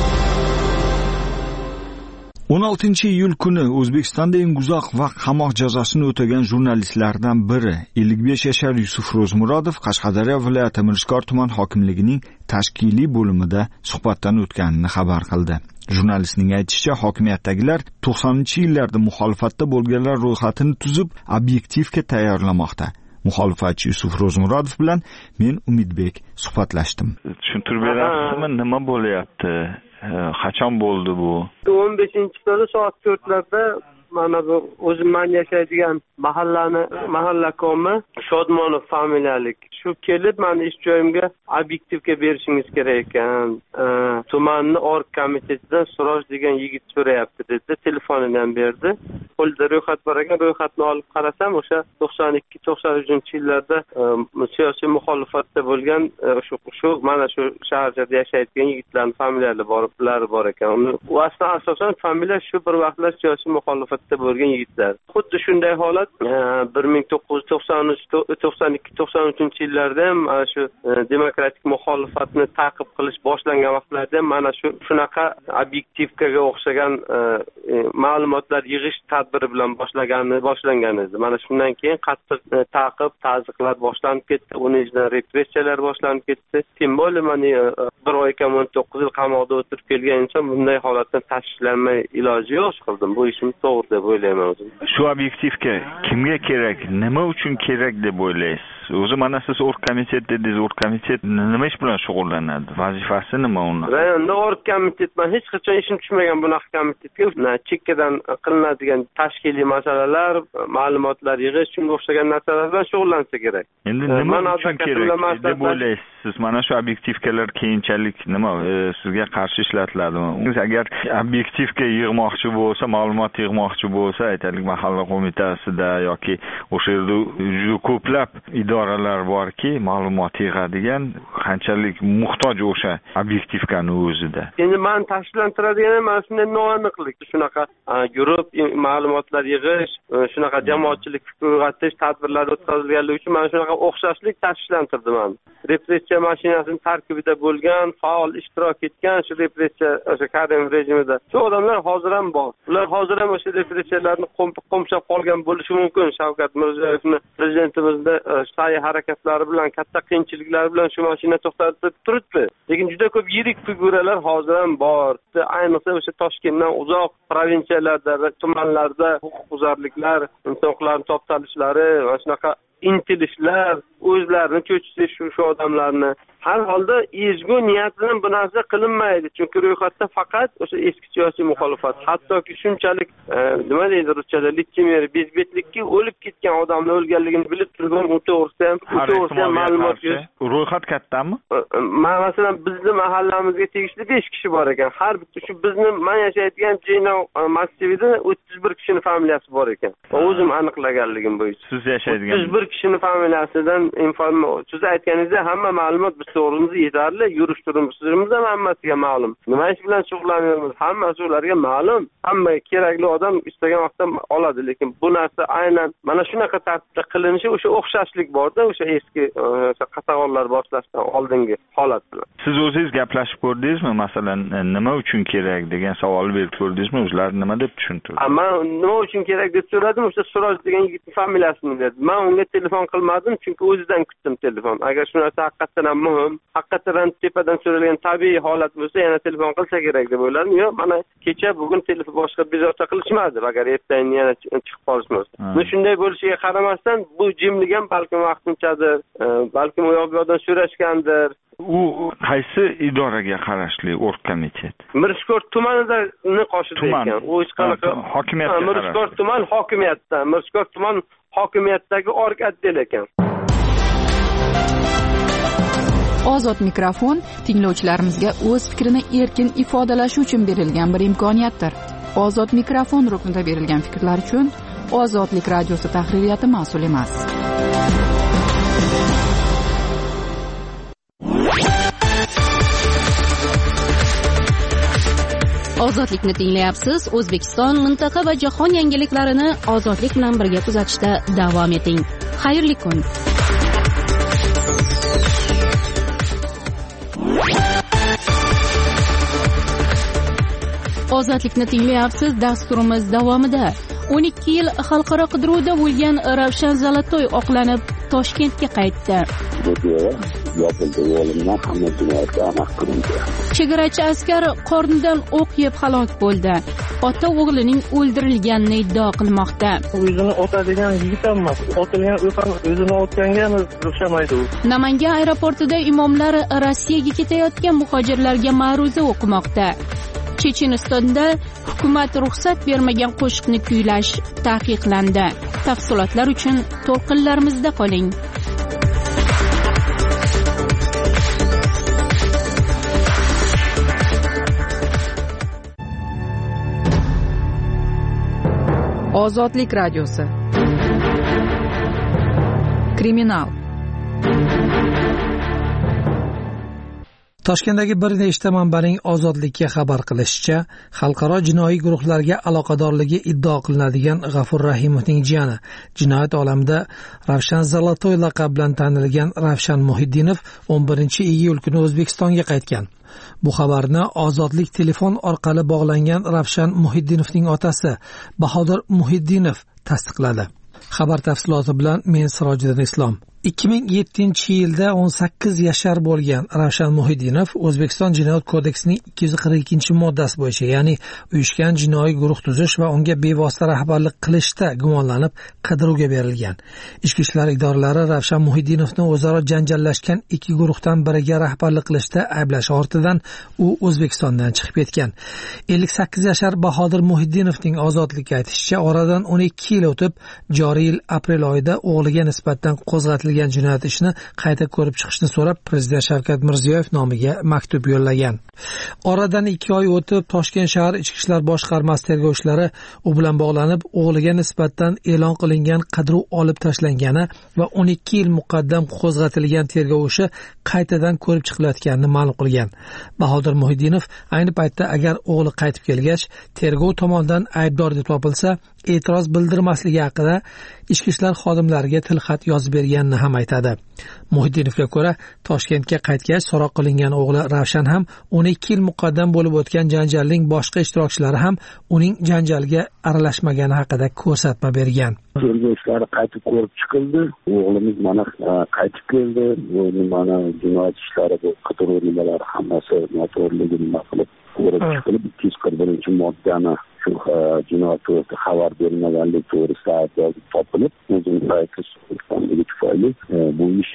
16-iyul kuni O'zbekistonda eng uzoq vaqt qamoq jazosini o'tagan jurnalistlardan biri 55 yashar Yusuf Ro'zmurodov Qashqadaryo viloyati Mirishkor tuman hokimligining tashkiliy bo'limida suhbatdan o'tganini xabar qildi. Jurnalistning aytishicha, hokimiyatdagilar 90-yillarda muxolifatda bo'lganlar ro'yxatini tuzib, obyektivga tayyorlamoqda. Muxolifatchi Yusuf Ro'zmurodov bilan men Umidbek suhbatlashdim. Tushuntirib berasizmi, nima bo'lyapti? Qachon bo'ldi bu? 15-kuni soat 4larda mana bu o'zim yashaydigan mahalla komi Shodmonov familiyalik shu kelib meni ish joyimga obyektivga berishingiz kerak ekan. Tumanni org komitetidan Suroj degan yigit so'rayapti dedi. Telefonini ham berdi. Qo'lida ro'yxat bor ekan, ro'yxatni olib qarasam o'sha 92-93-yillarda siyosiy muxolifatda bo'lgan shu mana shu shaharda yashaydigan yigitlarning familiyalari bor ekan. U asosan familiya shu bir vaqtlar siyosiy muxolifatda bo'lgan yigitlar. Xuddi shunday holat 1992-93-yillarda ham shu demokratik muxolifatni ta'qib qilish boshlangan vaqtlarda ham mana shunaqa obyektivkaga o'xshagan ma'lumotlar yig'ish tadbiri bilan boshlangan edi. Mana shundan keyin qattiq ta'qib, ta'ziqlar boshlanib ketdi. Uning ichidan repressiyalar boshlanib ketdi. Tim bo'ldi, mana 1 oy kam 19 yil qamoqda o'tirib kelgan inson bunday holatdan tashvishlanmay iloji yo'q qildim. Bu ishim to'g'ri deb o'ylayman o'zim. Shu obyektivga kimga kerak, nima uchun kerak deb o'ylaysiz? O'zi mana siz org komitet dedingiz, org komitet nima ish bilan shug'ullanadi? Vazifasi nima uni? Rayonda org komitetman hech qachon ishim tushmagan bunaqa komitetga. Chekkadan qilinadigan tashkiliy masalalar, ma'lumotlar yig'ish, shunga o'xshagan narsalar bilan shug'ullansa kerak. Endi nima uchun kerak deb o'ylaysiz? Mana shu obyektivkalar keyinchalik nima sizga qarshi ishlatiladimi? Agar obyektivga yig'moqchi bo'lsa, ma'lumot yig'moqchi bo'lsa, aytaylik mahalla qo'mitasida yoki o'sha yerda juda ko'plab idoralar borki, ma'lumot yig'adigan, qanchalik muhtoj o'sha obyektivkani o'zida. Endi men tashkillantiradigan mana shunday noaniqlik, shunaqa yurib ma'lumotlar yig'ish, shunaqa jamoatchilik fikr uyg'otish tadbirlari o'tkazilganligi uchun mana shunaqa o'xshashlik tashkillantirdi men. Repressiya mashinasining tarkibida bo'lgan, faol ishtirok etgan shu repressiya o'sha Karimov rejimida shu odamlar hozir ham bor. Ular hozir ham o'sha repressiyalarni qo'mshab qolgan bo'lishi mumkin. Shavkat Mirziyoyevni prezidentimizda sa'y harakatlari bilan, katta qiyinchiliklar bilan shu mashina to'xtatib turibdi. Lekin juda ko'p yirik figuralar hozir ham bor. Ayniqsa o'sha Toshkentdan uzoq provinsiyalarda va tumanlarda huquqbuzarliklar, inson huquqlarining toptalishlari va shunaqa intilishlar, o'zlarini cho'chitish shu odamlarni har holda ezgu niyat bilan bu narsa qilinmaydi. Chunki ro'yxatda faqat o'sha eski siyosiy muxolifat, hattoki shunchalik nima deydi ruschada litimier, bezbetlikka o'lib ketgan odamlar o'lganligini bilib turgan u to'g'risida ham ma'lumot yo'q. Ro'yxat kattami? Masalan, bizni mahallamizga tegishli 5 kishi bor ekan. Har bitta shu bizni men yashaydigan Jeyno massivida 31 kishining familiyasi bor ekan. O'zim aniqlaganligim bo'yicha. Siz yashaydigan 31 kishining familiyasidan siz aytganingizda hamma ma'lumot biz to'g'rimizga yetarli, yurish turishimiz ham hammasiga ma'lum. Nima ish bilan shug'ullanamiz? Hammasi ularga ma'lum. Hamma kerakli odam istagan vaqtda oladi, lekin bu narsa aynan mana shunaqa tartibda qilinishi o'sha o'xshashlik borda, o'sha eski qatag'onlar boshlashdan oldingi holat bilan. Siz o'zingiz gaplashib ko'rdingizmi? Masalan, nima uchun kerak degan savol berib ko'rdingizmi? O'zlari nima deb tushuntirdi? Men nima uchun kerak deb so'radim, o'sha Suroj degan yigitning familiyasini dedi. Men unga telefon qilmadim, chunki o'zidan kutdim telefon. Agar shu narsa haqiqatan ham muhim haqiqatan tepadan so'ralgan tabiiy holat bo'lsa yana telefon qilsa kerak deb o'yladim. Yo'q, mana kecha bugun telefon boshqa bezovta qilishmadi, agar ertaga yana chiqib qolishmasa. Shunday bo'lishiga qaramasdan bu jimlik ham balkim vaqtinchadir, balkim u yoqdan so'rashgandir. U qaysi idoraga qarashli orgkomitet? Mirishkor tumanida qoshida ekan. U hech qanaqa hokimiyatga qarashli. Mirishkor tuman hokimiyatda, Mirishkor tuman hokimiyatdagi org otdel ekan. Ozod mikrofon tinglovchilarimizga o'z fikrini erkin ifodalashi uchun berilgan bir imkoniyatdir. Ozod mikrofon ruknida berilgan fikrlar uchun Ozodlik radiosi tahririyati mas'ul emas. Ozodlikni tinglayapsiz. O'zbekiston, mintaqa va jahon yangiliklarini ozodlik bilan birga kuzatishda davom eting. Xayrli kun. Ozodlikni tinglayapsiz. Dasturimiz davomida 12 yil xalqaro qidiruvda bo'lgan Ravshan Zalatoy oqlanib Toshkentga qaytdi. Chegarachi askar qornidan o'q yeb halok bo'ldi. Ota o'g'lining o'ldirilganini iddao qilmoqda. O'zini otadigan yigit emas, otilgan o'zini otganga o'xshamaydi. Namangan aeroportida imomlar Rossiyaga ketayotgan muhojirlarga ma'ruza o'qimoqda. Chechenistonda hukumat ruxsat bermagan qo'shiqni kuylash taqiqlandi. Tafsilotlar uchun to'lqinlarimizda qoling. Ozodlik radiosi. Kriminal. Toshkentdagi bir nechta manbaning Ozodlikka xabar qilishicha, xalqaro jinoiy guruhlarga aloqadorligi iddao qilinadigan G'afur Rahimovning jiyani, jinoyat olamida Ravshan Zalatoy laqab bilan tanilgan Ravshan Muhiddinov 11-iyul kuni O'zbekistonga qaytgan. Bu xabarni Ozodlik telefon orqali bog'langan Ravshan Muhiddinovning otasi Bahodir Muhiddinov tasdiqladi. Xabar tafsiloti bilan men Sirojiddin Islom. 2007-yilda 18 yashar bo'lgan Ravshan Muhiddinov O'zbekiston Jinoyat kodeksining 242-moddasi bo'yicha, ya'ni uyushgan jinoiy guruh tuzish va unga bevosita rahbarlik qilishda gumonlanib qidiruvga berilgan. Ichki ishlar idoralari Ravshan Muhiddinovni o'zaro janjallashgan ikki guruhdan biriga rahbarlik qilishda ayblash ortidan u O'zbekistondan chiqib ketgan. 58 yashar Bahodir Muhiddinovning ozodlikka aytishicha, oradan 12 yil o'tib, joriy yil aprel oyida o'g'liga nisbatan qo'zg'atilgan jinoyat ishini qayta ko'rib chiqishni so'rab Prezident Shavkat Mirziyoyev nomiga maktub yo'llagan. Oradan 2 oy o'tib, Toshkent shahar Ichki ishlar boshqarmasi tergovchilari u bilan bog'lanib, o'g'liga nisbatan e'lon qilingan qidiruv olib tashlangani va 12 yil muqaddam qo'zg'atilgan tergov ishi qaytadan ko'rib chiqilayotganini ma'lum qilgan. Bahodir Muhiddinov ayni paytda agar o'g'li qaytib kelgach, tergov tomonidan aybdor deb topilsa, e'tiroz bildirmasligi haqida ichki ishlar xodimlariga tilxat yozib berganini ham aytadi. Muhiddinovga ko'ra, Toshkentga qaytgach so'roq qilingan o'g'li Ravshan ham 12 yil muqaddam bo'lib o'tgan janjalning boshqa ishtirokchilari ham uning janjalga aralashmagani haqida ko'rsatma bergan. Tergov ishlari qaytib ko'rib chiqildi. O'g'limiz mana qaytib keldi. Mana jinoyat ishlari, bu qidiruv nimalari hammasi noto'g'riligi nima qilib ko'rib chiqilib 241-moddani jinoyat to'g'risida xabar berilmaganlik to'g'risida ayblov topilib, o'zini aytganligi tufayli bu ish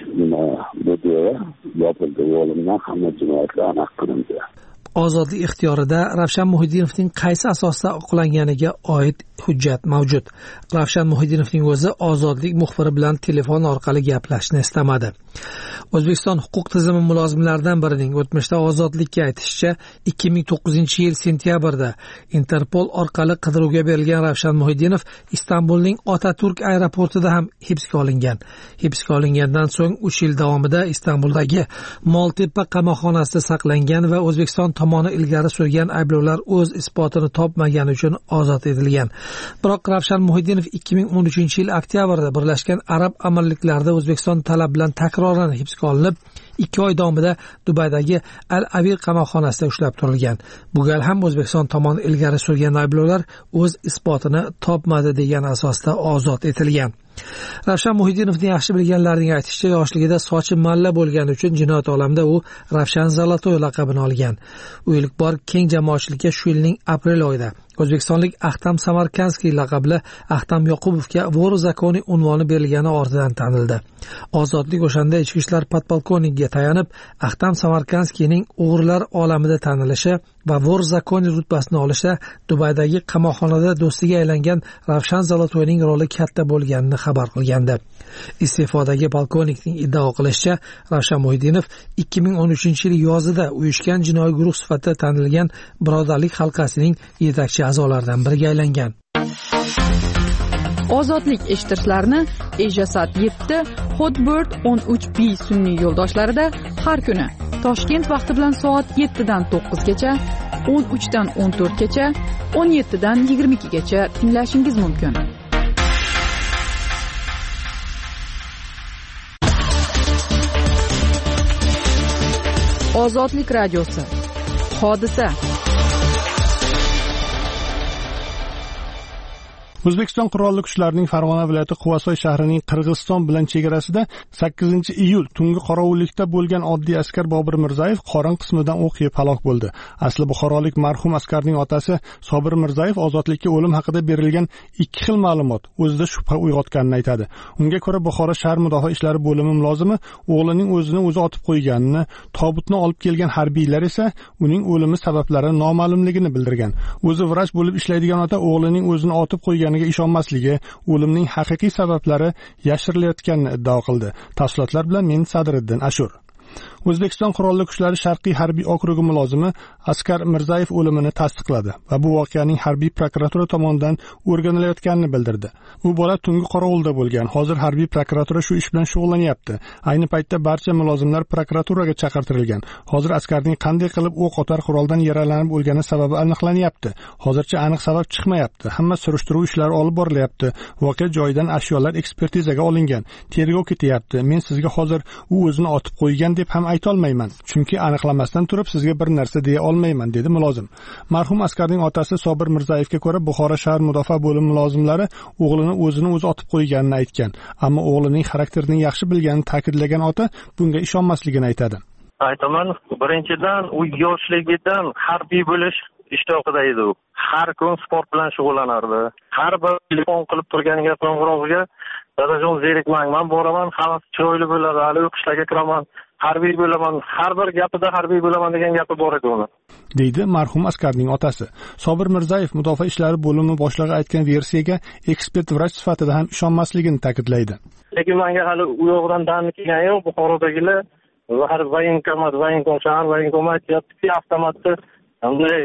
yopildi. O'g'limdan hamma jinoyatlar aniq qilindi. Ozodlik ixtiyorida Ravshan Muhiddinovning qaysi asosda oqlanganiga oid hujjat mavjud. Ravshan Muhiddinovning o'zi Ozodlik muxbiri bilan telefon orqali gaplashishni istamadi. O'zbekiston huquq tizimi mulozimlaridan birining o'tmishda Ozodlikka aytishicha, 2009-yil sentyabrda Interpol orqali qidiruvga berilgan Ravshan Muhiddinov Istanbulning Otaturk aeroportida ham hibsga olingan. Hibsga olingandan so'ng 3 yil davomida Istanbuldagi Moltepa qamoqxonasida saqlangan va O'zbekiston tomoni ilgari surgan ayblovlar o'z isbotini topmagani uchun ozod etilgan. Biroq Ravshan Muhiddinov 2013-yil oktyabrda Birlashgan Arab Amirliklarida O'zbekiston talabi bilan takroran hibsga olinib, 2 oy davomida Dubaydagi Al-Avir qamoqxonasida ushlab turilgan. Bu gal ham O'zbekiston tomoni ilgari surgan ayblovlar o'z isbotini topmadi degan asosda ozod etilgan. Ravshan Muhiddinovni yaxshi bilganlarning aytishicha, yoshligida sochi malla bo'lgani uchun jinoyat olamida u Ravshan Zolotoy laqabini olgan. U ilk bor keng jamoatchilikka shu yilning aprel oyida o'zbekistonlik Ahtam Samarkanskiy laqabli Ahtam Yoqubovga Vor zakoni unvoni berilgani ortidan tanildi. Ozodlik o'shanda ichki ishlar podpolkovnikiga tayanib, Ahtam Samarkanskiyning o'g'rilar olamida tanilishi va Vor zakoni rutbasini olishda Dubaydagi qamoqxonada do'stiga aylangan Ravshan Zolotoyning roli katta bo'lganini xabar qilgandi. Iste'fodagi polkovnikning iddao qilishicha, Ravshan Muhiddinov 2013-yil yozida uyushgan jinoiy guruh sifatida tanilgan Birodarlik halqasining yetakchi a'zolaridan biriga aylangan. Ozodlik eshittirishlarni Ejasat 7, Hotbird 13B sun'iy yo'ldoshlarida har kuni Toshkent vaqti bilan soat 7 dan 9 gacha, 13 dan 14 gacha, 17 dan 22 gacha tinglashingiz mumkin. Ozodlik radiosi. Hodisa. O'zbekiston Qurolli kuchlarining Farg'ona viloyati Quvasoy shahrining Qirg'iziston bilan chegarasida 8-iyul tungi qorovullikda bo'lgan oddiy askar Bobir Mirzayev qorin qismidan o'q yeb halok bo'ldi. Asli buxorolik marhum askarning otasi Sobir Mirzayev ozodlikka o'lim haqida berilgan ikki xil ma'lumot o'zida shubha uyg'otganini aytadi. Unga ko'ra, Buxoro shahar mudofaa ishlari bo'limi mulozimi o'g'lining o'zini o'zi otib qo'yganini, tobutni olib kelgan harbiylar esa uning o'limi sabablari noma'lumligini bildirgan. O'zi vrach bo'lib ishlaydigan ota o'g'lining o'zini otib qo'ygan ishonmasligi, o'limning haqiqiy sabablari yashirilayotganini iddao qildi. Tafsilotlar bilan men Sadriddin Ashur. O'zbekiston Qurolli kuchlari Sharqiy harbiy okrugi mulozimi Askar Mirzayev o'limini tasdiqladi va bu voqeaning harbiy prokuratura tomonidan o'rganilayotganini bildirdi. U bola tungi qorovulda bo'lgan. Hozir harbiy prokuratura shu ish bilan shug'ullanyapti. Ayni paytda barcha mulozimlar prokuraturaga chaqirtirilgan. Hozir askarning qanday qilib o'q otar quroldan yaralanib o'lgani sababi aniqlanyapti. Hozircha aniq sabab chiqmayapti. Hamma surishtiruv ishlari olib borilyapti. Voqea joyidan ashyolar ekspertizaga olingan. Tergov ketyapti. Men sizga hozir u o'zini otib qo'ygan deb ham ayta olmayman, chunki aniqlamasdan turib sizga bir narsa deya olmayman, dedi mulozim. Marhum askarning otasi Sobir Mirzayevga ko'ra, Buxoro shahar mudofaa bo'limi mulozimlari o'g'lini o'zini o'zi otib qo'yganini aytgan, ammo o'g'lining xarakterini yaxshi bilganini ta'kidlagan ota bunga ishonmasligini aytadi. Aytaman, birinchidan u yoshligidan harbiy bo'lish ishtoqida edi u. Har kun sport bilan shug'ullanardi. Har bir telefon qilib turganiga qo'ng'iroqqa dadajon zerikmang, men boraman, hammasi chiroyli bo'ladi, hali o'qishlarga kiraman, harbiy bo'laman, har bir gapida harbiy bo'laman degan gapi bor edi uni, deydi marhum askarning otasi. Sobir Mirzayev mudofaa ishlari bo'limi boshlig'i aytgan versiyaga ekspert vrach sifatida ham ishonmasligini ta'kidlaydi. Lekin menga hali u yoqdan danni kelgan yo'q, Buxorodagilar har voyenkomat shahar voyenkomat yapti, avtomatni bunday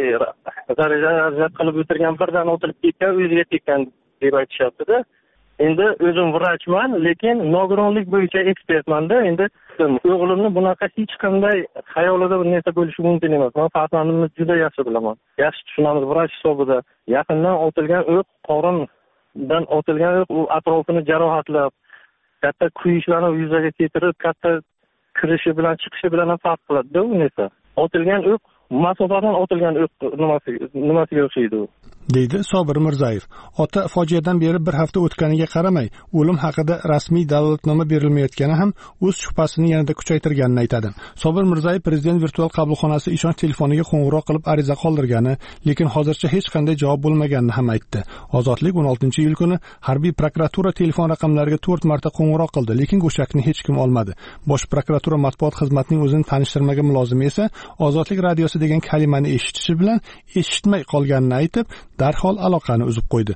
daraja qilib o'tirgan, birdan o'tirib ketgan, o'ziga tekkan deb aytishyapti-da. Endi o'zim vrachman, lekin nogironlik bo'yicha ekspertman-da. Endi o'g'limni bunaqa hech qanday xayolida bir narsa bo'lishi mumkin emas. Men farzandimni juda yaxshi bilaman. Yaxshi tushunamiz vrach hisobida. Yaqindan otilgan o'q, qorindan otilgan o'q u atrofini jarohatlab, katta kuyishlarni yuzaga keltirib, katta kirishi bilan chiqishi bilan farq qiladi-da u narsa. Otilgan o'q masofadan otilgan o'q nimasiga o'xshaydi u, deydi Sobir Mirzayev. Ota fojiadan beri bir hafta o'tganiga qaramay, o'lim haqida rasmiy dalolatnoma berilmayotgani ham o'z shubhasini yanada kuchaytirganini aytadi. Sobir Mirzayev prezident virtual qabulxonasi ishonch telefoniga qo'ng'iroq qilib ariza qoldirgani, lekin hozircha hech qanday javob bo'lmaganini ham aytdi. Ozodlik 16-iyul kuni harbiy prokuratura telefon raqamlariga 4 marta qo'ng'iroq qildi, lekin go'shakni hech kim olmadi. Bosh prokuratura matbuot xizmatining o'zini tanishtirmagan mulozimi esa Ozodlik radiosi degan kalimani eshitishi bilan eshitmay qolganini aytib, darhol aloqani uzib qo'ydi.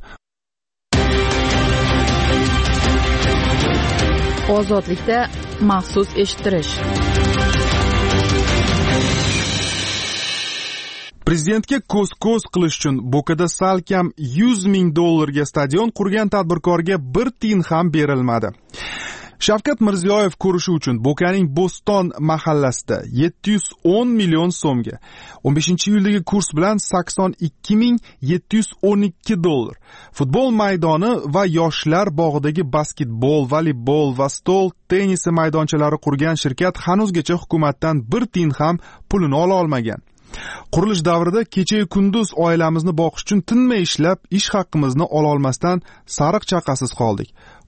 Ozodlikda maxsus eshittirish. Prezidentga ko'z-ko'z qilish uchun Bo'kada salkam $100,000 stadion qurgan tadbirkorga 1 tiyin ham berilmadi. Shavkat Mirziyoyev ko'rishi uchun Bo'kaning Bo'ston mahallasida 710 million so'mga, 15-iyuldagi kurs bilan $82,712, futbol maydoni va yoshlar bog'idagi basketbol, voleybol va stol tennisi maydonchalari qurgan shirkat hanuzgacha hukumatdan 1 tiyin ham pulini ola olmagan. Qurilish davrida kecha-yu kunduz oilamizni boqish uchun tinmay ishlab, ish haqqimizni ola olmasdan sariq chaqasiz qoldik.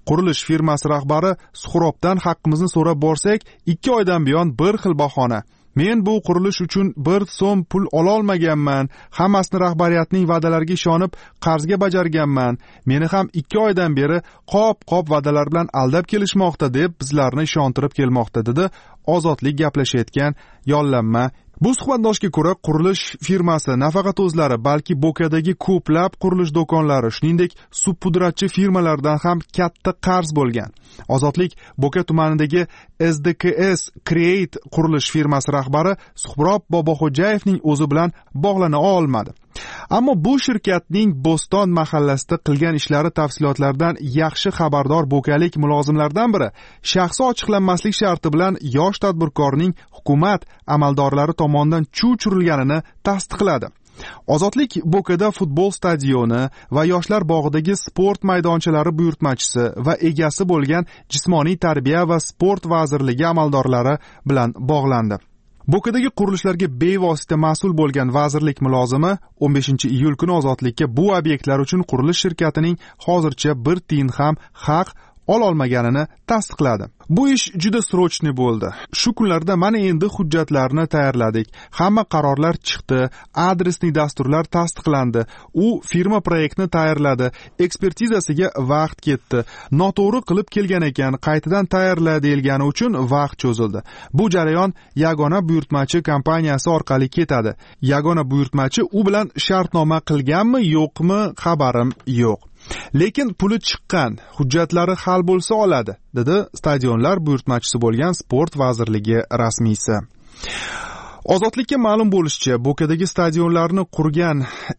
Qurilish firmasi rahbari Suxrobdan haqqimizni so'rab borsak, 2 oydan buyon bir xil bahona. Men bu qurilish uchun 1 so'm pul ololmaganman. Hammasini rahbariyatning va'dalariga ishonib qarzga bajarganman. Meni ham 2 oydan beri qop va'dalar bilan aldab kelishmoqda deb bizlarni ishontirib kelmoqda, dedi Ozodlik gaplashayotgan yollanma. Bu suhbatdoshga ko'ra, qurilish firmasi nafaqat o'zlari, balki Bo'kadagi ko'plab qurilish do'konlari, shuningdek, subpudratchi firmalardan ham katta qarz bo'lgan. Ozodlik Bo'ka tumanidagi SDKS Create qurilish firmasi rahbari Suhrob Boboxo'jayevning o'zi bilan bog'lana olmadi. Ammo bu shirkatning Bo'ston mahallasida qilgan ishlari tafsilotlaridan yaxshi xabardor bo'kalik mulozimlardan biri shaxsi ochiqlanmaslik sharti bilan yosh tadbirkorning hukumat amaldorlari tomonidan chuv tushirilganini tasdiqladi. Ozodlik Bo'kada futbol stadioni va yoshlar bog'idagi sport maydonchalari buyurtmachisi va egasi bo'lgan Jismoniy tarbiya va sport vazirligi amaldorlari bilan bog'landi. Bo'kadagi qurilishlarga bevosita mas'ul bo'lgan vazirlik mulozimi 15-iyul kuni Ozodlikka bu obyektlar uchun qurilish shirkatining hozircha 1 tiyin ham haq ololmaganini tasdiqladi. Bu ish juda srochniy bo'ldi. Shu kunlarda mana endi hujjatlarni tayyorladik. Hamma qarorlar chiqdi, adresli dasturlar tasdiqlandi. U firma proyektni tayyorladi, ekspertizasiga vaqt ketdi. Noto'g'ri qilib kelgan ekan, qaytadan tayyorla deyilgani uchun vaqt cho'zildi. Bu jarayon yagona buyurtmachi kompaniyasi orqali ketadi. Yagona buyurtmachi u bilan shartnoma qilganmi, yo'qmi, xabarim yo'q. Lekin puli chiqqan, hujjatlari hal bo'lsa oladi, dedi stadionlar buyurtmachisi bo'lgan sport vazirligi rasmiysi. Ozodlikka ma'lum bo'lishicha, Bo'kadagi stadionlarni qurgan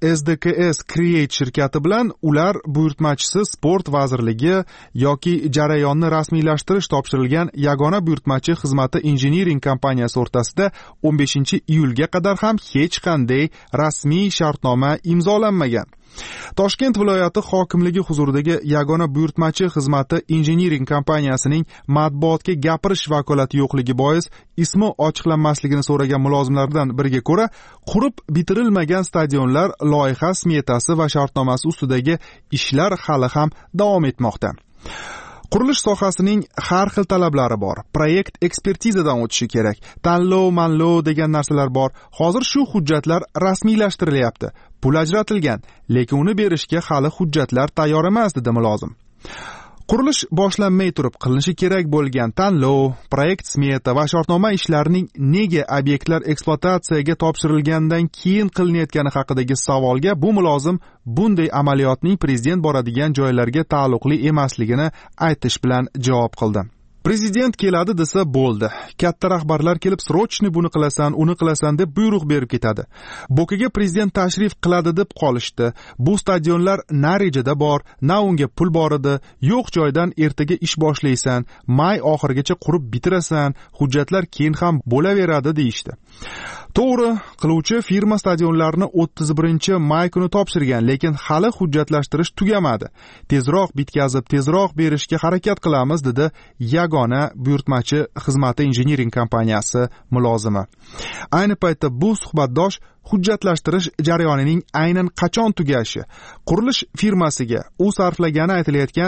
SDKS Create shirkati bilan ular buyurtmachisi sport vazirligi yoki jarayonni rasmiylashtirish topshirilgan yagona buyurtmachi xizmati injiniring kompaniyasi o'rtasida 15-iyulga qadar ham hech qanday rasmiy shartnoma imzolanmagan. Toshkent viloyati hokimligi huzuridagi yagona buyurtmachi xizmati injiniring kompaniyasining matbuotga gapirish vakolati yo'qligi bois ismi ochiqlanmasligini so'ragan mulozimlardan biriga ko'ra, qurib bitirilmagan stadionlar loyiha smetasi va shartnomasi ustidagi ishlar hali ham davom etmoqda. Qurilish sohasining har xil talablari bor. Proyekt ekspertizadan o'tishi kerak. Tanlov degan narsalar bor. Hozir shu hujjatlar rasmiylashtirilyapti. Pul ajratilgan, lekin uni berishga hali hujjatlar tayyor emas, dedi mulozim. Qurilish boshlanmay turib qilinishi kerak bo'lgan tanlov, proyekt smeta va shartnoma ishlarining nega obyektlar ekspluatatsiyaga topshirilgandan keyin qilinayotgani haqidagi savolga bu mulozim bunday amaliyotning prezident boradigan joylarga taalluqli emasligini aytish bilan javob qildi. Prezident keladi desa bo'ldi. Katta rahbarlar kelib srochniy buni qilasan, uni qilasan deb buyruq berib ketadi. Bo'kaga prezident tashrif qiladi deb qolishdi. Bu stadionlar na rejada bor, na unga pul bor edi. Yo'q joydan ertaga ish boshlaysan, may oxirigacha qurib bitirasan, hujjatlar keyin ham bo'laveradi deyishdi. To'g'ri, qiluvchi firma stadionlarni 31-may kuni topshirgan, lekin hali hujjatlashtirish tugamadi. Tezroq bitkazib, tezroq berishga harakat qilamiz, dedi yagona buyurtmachi xizmati injiniring kompaniyasi mulozimi. Ayni paytda bu suhbatdosh hujjatlashtirish jarayonining aynan qachon tugashi, qurilish firmasiga u sarflagani aytilayotgan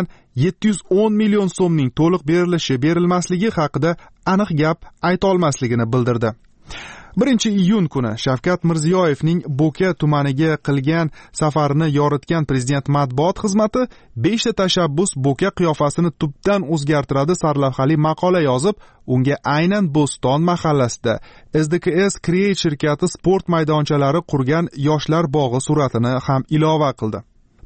710 million so'mning to'liq berilmasligi haqida aniq gap ayta olmasligini bildirdi. 1-iyun kuni Shavkat Mirziyoyevning Bo'ka tumaniga qilgan safarini yoritgan prezident matbuot xizmati 5 ta tashabbus Bo'ka qiyofasini tubdan o'zgartiradi sarlavhali maqola yozib, unga aynan Bo'ston mahallasida SDKS Create shirkati sport maydonchalari qurgan yoshlar bog'i suratini ham ilova qildi.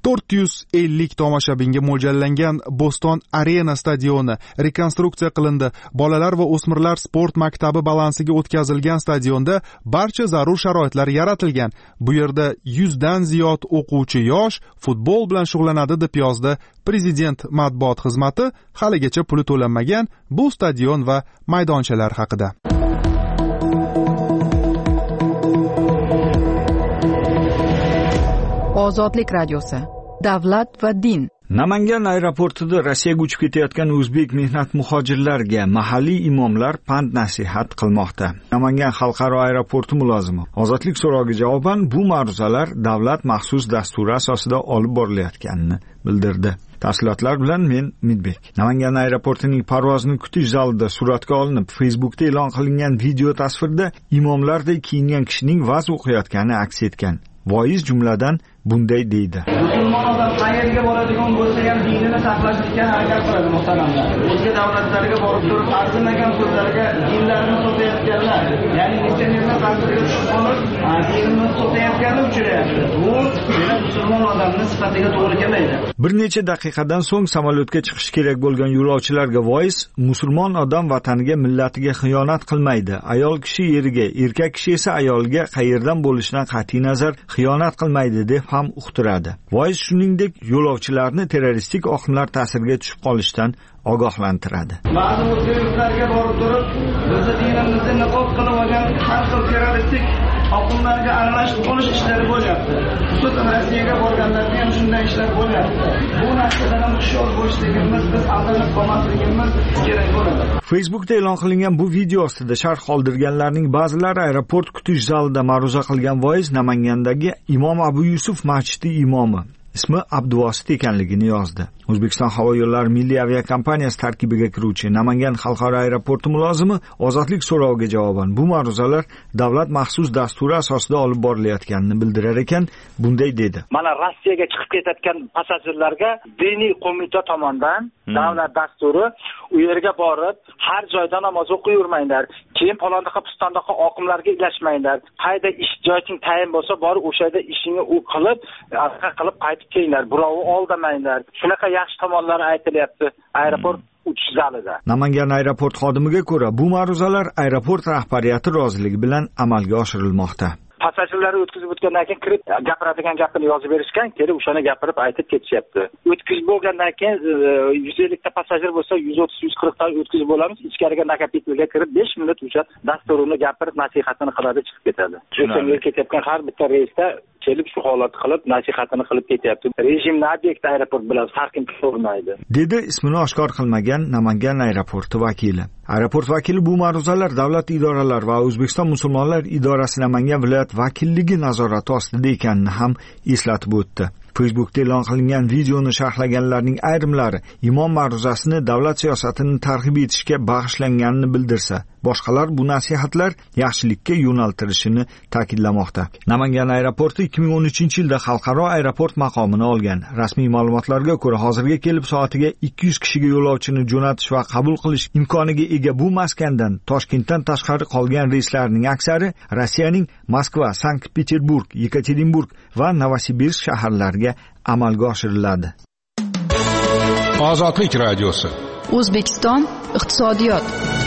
450 tomoshabinga mo'ljallangan Bo'ston Arena stadioni rekonstruksiya qilindi. Bolalar va o'smirlar sport maktabi balansiga o'tkazilgan stadionda barcha zarur sharoitlar yaratilgan. Bu yerda 100 dan ziyod o'quvchi yosh futbol bilan shug'ullanadi, deb yozdi prezident matbuot xizmati haligacha puli to'lanmagan bu stadion va maydonchalar haqida. Ozodlik radiosi. Davlat va din. Namangan aeroportida Rossiyaga uchib ketayotgan o'zbek mehnat muhojirlarga mahalliy imomlar pand nasihat qilmoqda. Namangan xalqaro aeroporti mulozimi Ozodlik so'roviga javoban bu ma'ruzalar davlat maxsus dasturi asosida olib borilayotganini bildirdi. Tafsilotlar bilan men Umidbek. Namangan aeroportining parvozini kutish zalida suratga olinib, Facebookda e'lon qilingan video tasvirda imomlardek kiyingan kishining va'z o'qiyotgani aks etgan. Voiz jumladan bunday deydi: musulmon odam qayerga boradigan bo'lsa ham dinini saqlashga harakat qiladi muhtaramlar. O'zga davlatlarga borib turib arzimagan so'zlarga dinlarini sotayotganlar, ya'ni internet ta'siriga tushib qolib, dinini sotayotganlar uchrayapti. Bu musulmon odamning sifatiga to'g'ri kelmaydi. Bir necha daqiqadan so'ng samolyotga chiqish kerak bo'lgan yo'lovchilarga voiz: musulmon odam vataniga, millatiga xiyonat qilmaydi. Ayol kishi eriga, erkak kishi esa ayolga qayerdan bo'lishidan qat'iy nazar xiyonat qilmaydi deb ham uqtiradi. Voiz shuningdek yo'lovchilarni terroristik oqimlar ta'siriga tushib qolishdan ogohlantiradi. Ba'zi o'zga yurtlarga borib turib, bizni dinimizni niqob qilib olgan har xil terroristik oqimlarga aralashib qolish ishlari bo'lyapti. Xususan Rossiyaga borganlarda ham shunday ishlar bo'lyapti. Bu narsadan ham hushyor bo'lishligimiz, biz aldanib qolmasligimiz kerak bo'ladi. Facebookda e'lon qilingan bu video ostida sharh qoldirganlarning ba'zilari aeroport kutish zalida ma'ruza qilgan voiz Namangandagi Imom Abu Yusuf masjidi imomi, ismi Abduvosit ekanligini yozdi. O'zbekiston havo yo'llari milliy aviakompaniyasi tarkibiga kiruvchi Namangan xalqaro aeroporti mulozimi ozodlik so'roviga javoban bu ma'ruzalar davlat maxsus dasturi asosida olib borilayotganini bildirar ekan, bunday dedi: Mana Rossiyaga chiqib ketayotgan passajirlarga diniy qo'mita tomonidan davlat dasturi u yerga borib har joyda namoz o'qiyvermanglar, keyin palondaqa pistondaqa oqimlarga ilashmanglar, qayda ish joying tayin bo'lsa borib o'sha yerda ishingni u qilib qaytib kelinglar, birovni aldamanglar. Shunaqa yaxshi tomonlari aytilyapti aeroport uchish zalida. Namangan aeroport xodimiga ko'ra, bu ma'ruzalar aeroport rahbariyati roziligi bilan amalga oshirilmoqda. Passajirlarni o'tkazib o'tgandan keyin kirib gapiradigan gapini yozib berishgan, kelib o'shani gapirib aytib ketishyapti. O'tkazib bo'lgandan keyin 150 ta passajir bo'lsa 130-140 ta o'tkazib bo'lamiz. Ichkariga nakapitulga kirib 5 minut o'sha dasturini gapirib nasihatini qiladi, chiqib ketadi. O'shanga ketayotgan har bitta reysda kelib shu holatni qilib nasihatini qilib ketyapti. Rejimni obyekt aeroport bilan farqini ko'rmaydi, dedi ismini oshkor qilmagan Namangan aeroporti vakili. Aeroport vakili bu ma'ruzalar davlat idoralari va O'zbekiston musulmonlar idorasi Namangan viloyat vakilligi nazorati ostida ekanini ham eslatib o'tdi. Facebookda e'lon qilingan videoni sharhlaganlarning ayrimlari imom ma'ruzasini davlat siyosatini targ'ib etishga bag'ishlanganini bildirsa, boshqalar bu nasihatlar yaxshilikka yo'naltirishini ta'kidlamoqda. Namangan aeroporti 2013-yilda xalqaro aeroport maqomini olgan. Rasmiy ma'lumotlarga ko'ra, hozirga kelib soatiga 200 kishiga yo'lovchini jo'natish va qabul qilish imkoniga ega bu maskandan Toshkentdan tashqari qolgan reyslarning aksari Rossiyaning Moskva, Sankt-Peterburg, Yekaterinburg va Novosibirsk shaharlariga amalga oshiriladi. Ozodlik radiosi. O'zbekiston iqtisodiyot.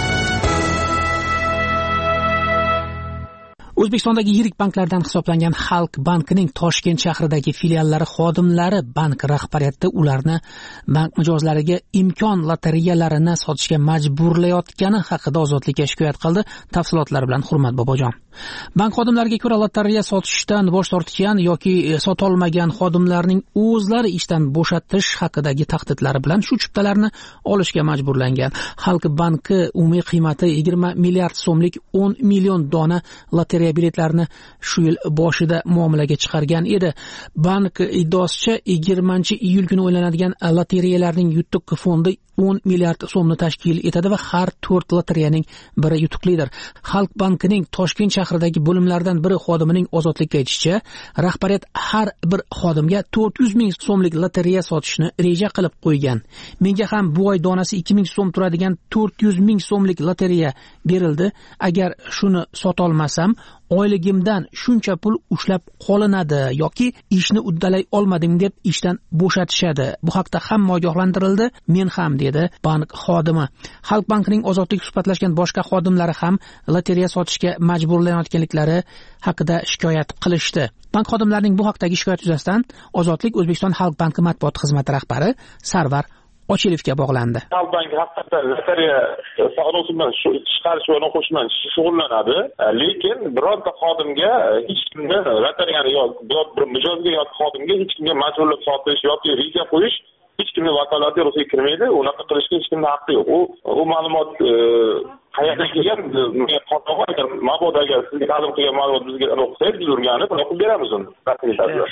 O'zbekistondagi yirik banklardan hisoblangan Xalq bankining Toshkent shahridagi filiallari xodimlari bank rahbariyati ularni bank mijozlariga imkon lotereyalarini sotishga majburlayotgani haqida Ozodlikka shikoyat qildi. Tafsilotlar bilan Hurmat Bobojon. Bank xodimlariga ko'ra, lotereya sotishdan bosh tortgan yoki sotolmagan xodimlarning o'zlari ishdan bo'shatish haqidagi tahdidlari bilan shu chiptalarni olishga majburlangan. Xalq banki umumiy qiymati 20 milliard so'mlik 10 million dona lotereya biletlarini shu yil boshida muomalaga chiqargan edi. Bank iddaosicha 20-iyul kuni o'ylanadigan lotereyalarning yutuq fondi 10 milliard so'mni tashkil etadi va har 4 lotereyaning biri yutuqlidir. Xalq bankining Toshkent shahridagi bo'limlaridan biri xodimining Ozodlikka aytishicha, rahbariyat har bir xodimga 400 ming so'mlik lotereya sotishni reja qilib qo'ygan. Menga ham bu oy donasi 2000 so'm turadigan 400 ming so'mlik lotereya berildi. Agar shuni sota olmasam, oyligimdan shuncha pul ushlab qolinadi yoki ishni uddalay olmadim deb ishdan bo'shatishadi. Bu haqda hamma ogohlantirildi, men ham, dedi bank xodimi. Xalq bankining Ozodlik suhbatlashgan boshqa xodimlari ham lotereya sotishga majburlanayotganliklari haqida shikoyat qilishdi. Bank xodimlarining bu haqdagi shikoyat yuzasidan Ozodlik O'zbekiston Xalq banki matbuot xizmati rahbari Sarvar Ochilevga bog'landi. Xalq banki haqiqatan lotereya savdosidan chiqarish va qo'shman shug'ullanadi, lekin birorta xodimga hech kimga lotereyani yoki bir mijozga yoki xodimga hech kimga majburlab sotish yoki reja qo'yish hech kimning vakolatiga ruxsat kirmaydi. Unaqa qilishga hech kimning haqqi yo'q. U ma'lumot qayerdan kelgan? Agar mabodo agar sizga ta'lim qilgan ma'lumot bizga o'qsangiz, biz o'rganib o'qib beramiz uni.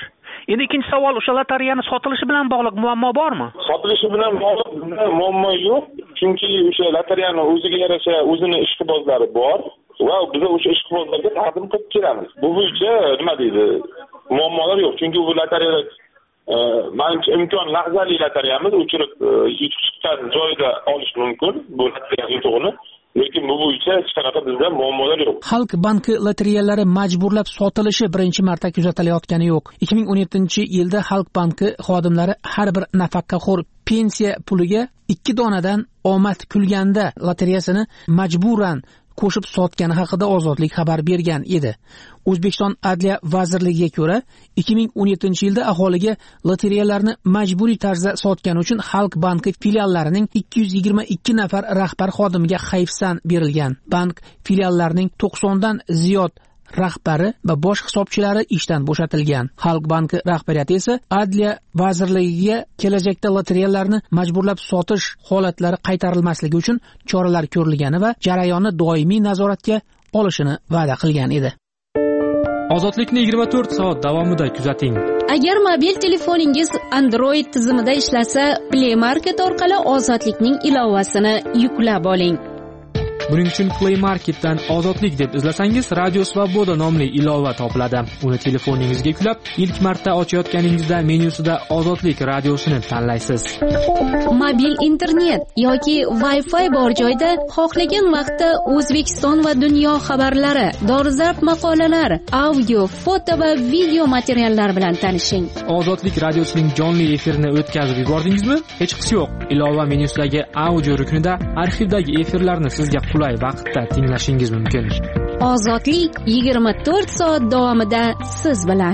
Endi ikkinchi savol, o'sha lotereyani sotilishi bilan bog'liq muammo bormi? Sotilishi bilan bog'liq muammo yo'q, chunki o'sha lotereyani o'ziga yarasha o'zini ishqibozlari bor va biz o'sha ishqibozlarga taqdim qilib kelamiz. Bu bo'yicha nima deydi? Muammolar yo'q, chunki bu lotereya menimcha imkon lahzali lotereyamiz, o'chirib yutuqdan joyida olish mumkin bu lotereya yutug'ini. Lekin bu bo'yicha hech qanaqa bizda muammolar yo'q. Xalq banki lotereyalari majburlab sotilishi birinchi marta kuzatilayotgani yo'q. 2017-yilda Xalq banki xodimlari har bir nafaqaxo'r pensiya puliga 2 donadan omad kulganda lotereyasini majburan qo'shib sotgani haqida Ozodlik xabar bergan edi. O'zbekiston Adliya vazirligiga ko'ra, 2017-yilda aholiga lotereyalarni majburiy tarzda sotgani uchun Xalq banki filiallarining 222 nafar rahbar xodimiga hayfsan berilgan. Bank filiallarining 90 dan ziyod rahbari va bosh hisobchilari ishdan bo'shatilgan. Xalq banki rahbariyati esa Adliya vazirligiga kelajakda lotereyalarni majburlab sotish holatlari qaytarilmasligi uchun choralar ko'rilgani va jarayonni doimiy nazoratga olishini va'da qilgan edi. Ozodlikni 24 soat davomida kuzating. Agar mobil telefoningiz Android tizimida ishlasa, Play Market orqali Ozodlikning ilovasini yuklab oling. Buning uchun Play Marketdan Ozodlik deb izlasangiz, Radio Svoboda nomli ilova topiladi. Uni telefoningizga yuklab, ilk marta ochayotganingizda menyusida Ozodlik radiosini tanlaysiz. Mobil internet yoki Wi-Fi bor joyda xohlagan vaqtda O'zbekiston va dunyo xabarlari, dolzarb maqolalar, audio, foto va video materiallar bilan tanishing. Ozodlik radiosining jonli efirini o'tkazib yubordingizmi? Hech qisi yo'q. Ilova menyusidagi audio ruknida arxivdagi efirlarni sizga qulay vaqtda tinglashingiz mumkin. Ozodlik 24 soat davomida siz bilan.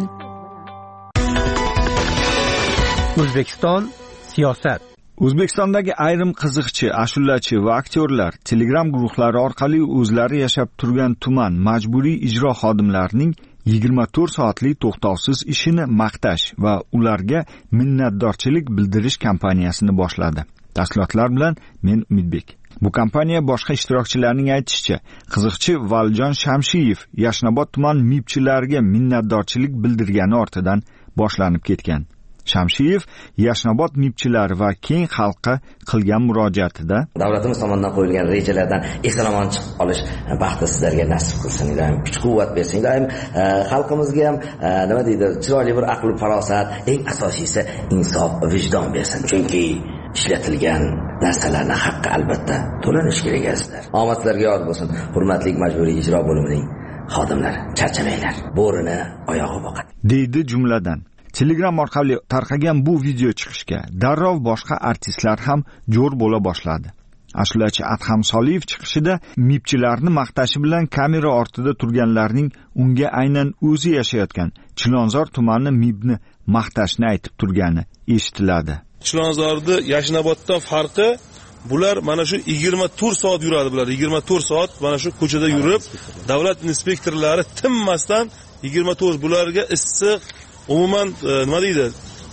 O'zbekiston siyosat. O'zbekistondagi ayrim qiziqchi, ashulachi va aktyorlar Telegram guruhlari orqali o'zlari yashab turgan tuman majburiy ijro xodimlarining 24 soatli to'xtovsiz ishini maqtash va ularga minnatdorchilik bildirish kampaniyasini boshladi. Tafsilotlar bilan men Umidbek. Bu kompaniya boshqa ishtirokchilarning aytishicha, qiziqchi Valjon Shamshiyev Yashnobod tuman mibchilariga minnatdorchilik bildirgani ortidan boshlanib ketgan. Shamshiyev Yashnobod mibchilari va keng xalqqa qilgan murojaatida davlatimiz tomonidan qo'yilgan rejalardan eson-omon chiqib olish baxti sizlarga nasib qilsin, ilohim kuch-quvvat bersin, ilohim xalqimizga ham nima deydi, chiroyli bir aql farosat, eng asosiysi insof, vijdon bersin. Chunki ishlatilgan narsalarning haqqi albatta to'lanishi kerak azizlar. Omadlarga yor bo'lsin. Hurmatli majburiy ijro bo'limining xodimlari, charchamanglar. Bo'rini oyog'i boqadi. deydi jumladan. Telegram orqali tarqagan bu video chiqishga darrov boshqa artistlar ham jo'r bo'la boshladi. Ashulachi Adham Soliyev chiqishida mibchilarni maqtashi bilan kamera ortida turganlarning unga aynan o'zi yashayotgan Chilonzor tumani mibni maqtashni aytib turgani eshitiladi. Chilonzorda Yashnoboddan farqi, bular mana shu 24 soat yuradi, bular 24 soat mana shu ko'chada yurib, davlat inspektorlari tinmasdan 24 bularga issiq, umuman nima deydi,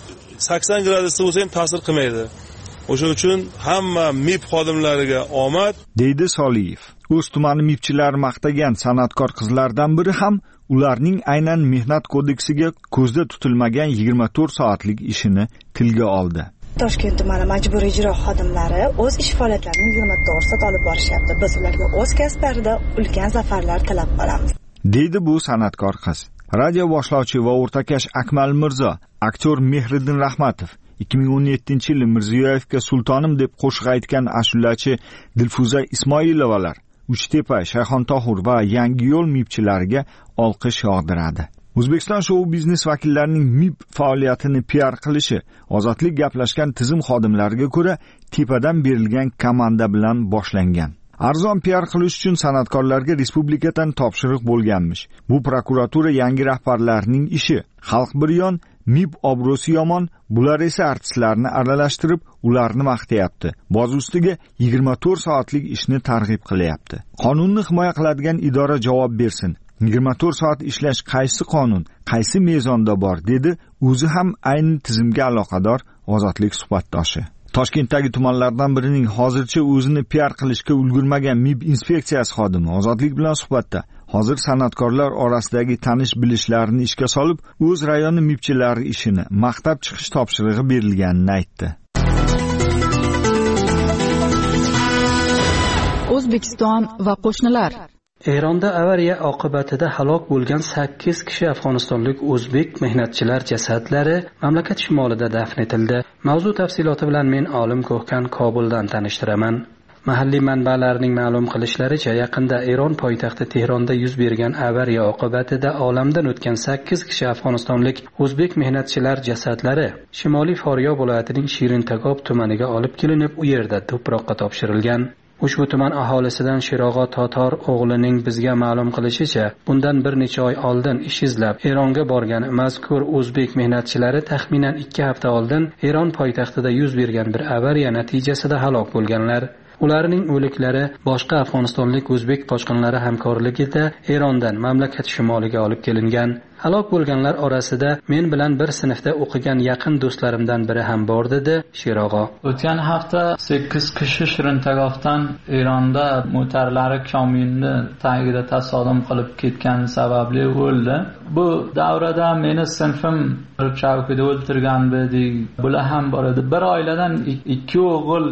80 gradusda bo'lsa ham ta'sir qilmaydi. O'sha uchun hamma MIB xodimlariga omad, deydi Soliyev. O'z tumani mibchilari maqtagan san'atkor qizlardan biri ham ularning aynan mehnat kodeksiga ko'zda tutilmagan 24 soatlik ishini tilga oldi. Toshkent tumani majburiy ijro xodimlari o'z ish faoliyatlarini 24 soat olib borishyapti. Biz ularga o'z kasblarida ulkan zafarlar tilab qolamiz, deydi bu san'atkor qiz. Radio boshlovchi va o'rtakash Akmal Mirzo, aktyor Mehriddin Rahmatov 2017-yili Mirziyoyevga sultonim deb qo'shiq aytgan ashulachi Dilfuza Ismoilovalar Uchtepa, Shayxontohur va Yangiyo'l mibchilariga olqish yog'diradi. O'zbekiston shou biznes vakillarining MIB faoliyatini PR qilishi Ozodlik gaplashgan tizim xodimlariga ko'ra tepadan berilgan komanda bilan boshlangan. Arzon PR qilish uchun san'atkorlarga respublikadan topshiriq bo'lganmish. Bu prokuratura yangi rahbarlarining ishi. Xalq bir yon, MIB obro'si yomon, bular esa artistlarni aralashtirib, ularni maqtayapti. Boz ustiga 24 soatlik ishni targ'ib qilyapti. Qonunni himoya qiladigan idora javob bersin. 24 soat ishlash qaysi qonun, qaysi mezonda bor, dedi o'zi ham ayni tizimga aloqador Ozodlik suhbatdoshi. Toshkentdagi tumanlardan birining hozircha o'zini PR qilishga ulgurmagan MIB inspeksiyasi xodimi Ozodlik bilan suhbatda hozir san'atkorlar orasidagi tanish bilishlarini ishga solib, o'z rayoni mibchilari ishini maqtab chiqish topshirig'i berilganini aytdi. O'zbekiston va qo'shnilar. Eronda avariya oqibatida halok bo'lgan 8 kishi afg'onistonlik o'zbek mehnatchilar jasadlari mamlakat shimolida dafn etildi. Mavzu tafsiloti bilan men Olim Ko'hkan Kobuldan tanishtiraman. Mahalliy manbalarning ma'lum qilishlaricha, yaqinda Eron poytaxti Tehronda yuz bergan avariya oqibatida olamdan o'tgan 8 kishi afg'onistonlik o'zbek mehnatchilar jasadlari Shimoliy Faryob viloyatining Shirintagob tumaniga olib kelinib, u yerda to'proqqa topshirilgan. Ushbu tuman aholisidan Shirog'o Totor o'g'lining bizga ma'lum qilishicha, bundan bir necha oy oldin ish izlab Eronga borgan mazkur o'zbek mehnatchilari taxminan 2 hafta oldin Eron poytaxtida yuz bergan bir avariya natijasida halok bo'lganlar. Ularning o'liklari boshqa afg'onistonlik o'zbek qochqinlari hamkorligida Erondan mamlakat shimoliga olib kelingan. Halok bo'lganlar orasida men bilan bir sinfda o'qigan yaqin do'stlarimdan biri ham bor dedi Shirog'o. O'tgan hafta 8 kishi Shirintagovdan Eronda motorlari kamyonni tagida tasodif qilib ketgan sababli o'ldi. Bu davrada meni sinfim Chavkida o'ltirgan edi. Bular ham bor edi. Bir oiladan 2 o'g'il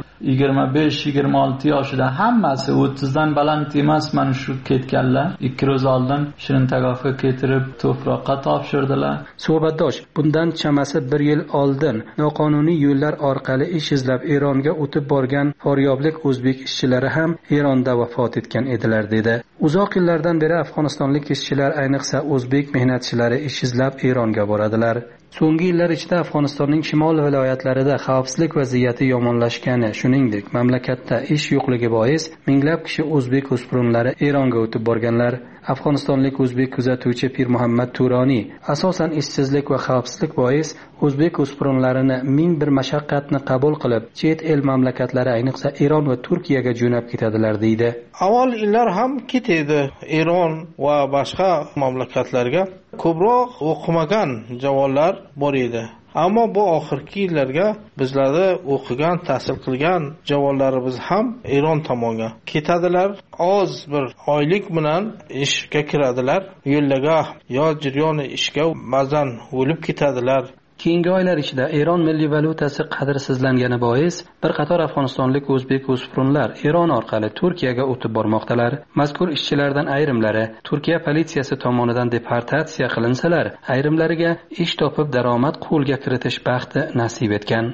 25-26 yoshida, hammasi 30 dan baland emas, mana shu ketganlar. 2 ro'z oldin Shirintagovga ketirib to'proqqa topshirdilar. Suhbatdosh, bundan chamasi 1 yil oldin noqonuniy yo'llar orqali ish izlab Eronga o'tib borgan faryoblik o'zbek ishchilari ham Eronda vafot etgan edilar dedi. Uzoq yillardan beri afg'onistonlik ishchilar, ayniqsa o'zbek mehnatchilari ish izlab Eronga boradilar. So'nggi yillar ichida Afg'onistonning shimol viloyatlarida xavfsizlik vaziyati yomonlashgani, shuningdek, mamlakatda ish yo'qligi bois minglab kishi o'zbek o'spirinlari Eronga o'tib borganlar. Afg'onistonlik o'zbek kuzatuvchi Pir Muhammad Turoniy asosan ishsizlik va xavfsizlik bois o'zbek o'spirinlarini ming bir mashaqqatni qabul qilib, chet el mamlakatlari, ayniqsa Eron va Turkiyaga jo'nab ketadilar deydi. Avval yillar ham ketadi Eron va boshqa mamlakatlarga. Ko'proq o'qimagan javonlar bor edi. Ammo bu oxirgi yillarga bizlarda o'qigan, tahsil qilgan javonlarimiz ham Eron tomonga ketadilar. Oz bir oylik bilan ishga kiradilar. Yo'llaga yo jiryoni ishga ba'zan o'lib ketadilar. Keyingi oylar ichida Eron milliy valyutasi qadrsizlangani bois bir qator afg'onistonlik o'zbek o'spirinlar Eron orqali Turkiyaga o'tib bormoqdalar. Mazkur ishchilardan ayrimlari Turkiya politsiyasi tomonidan deportatsiya qilinsalar, ayrimlariga ish topib daromad qo'lga kiritish baxti nasib etgan.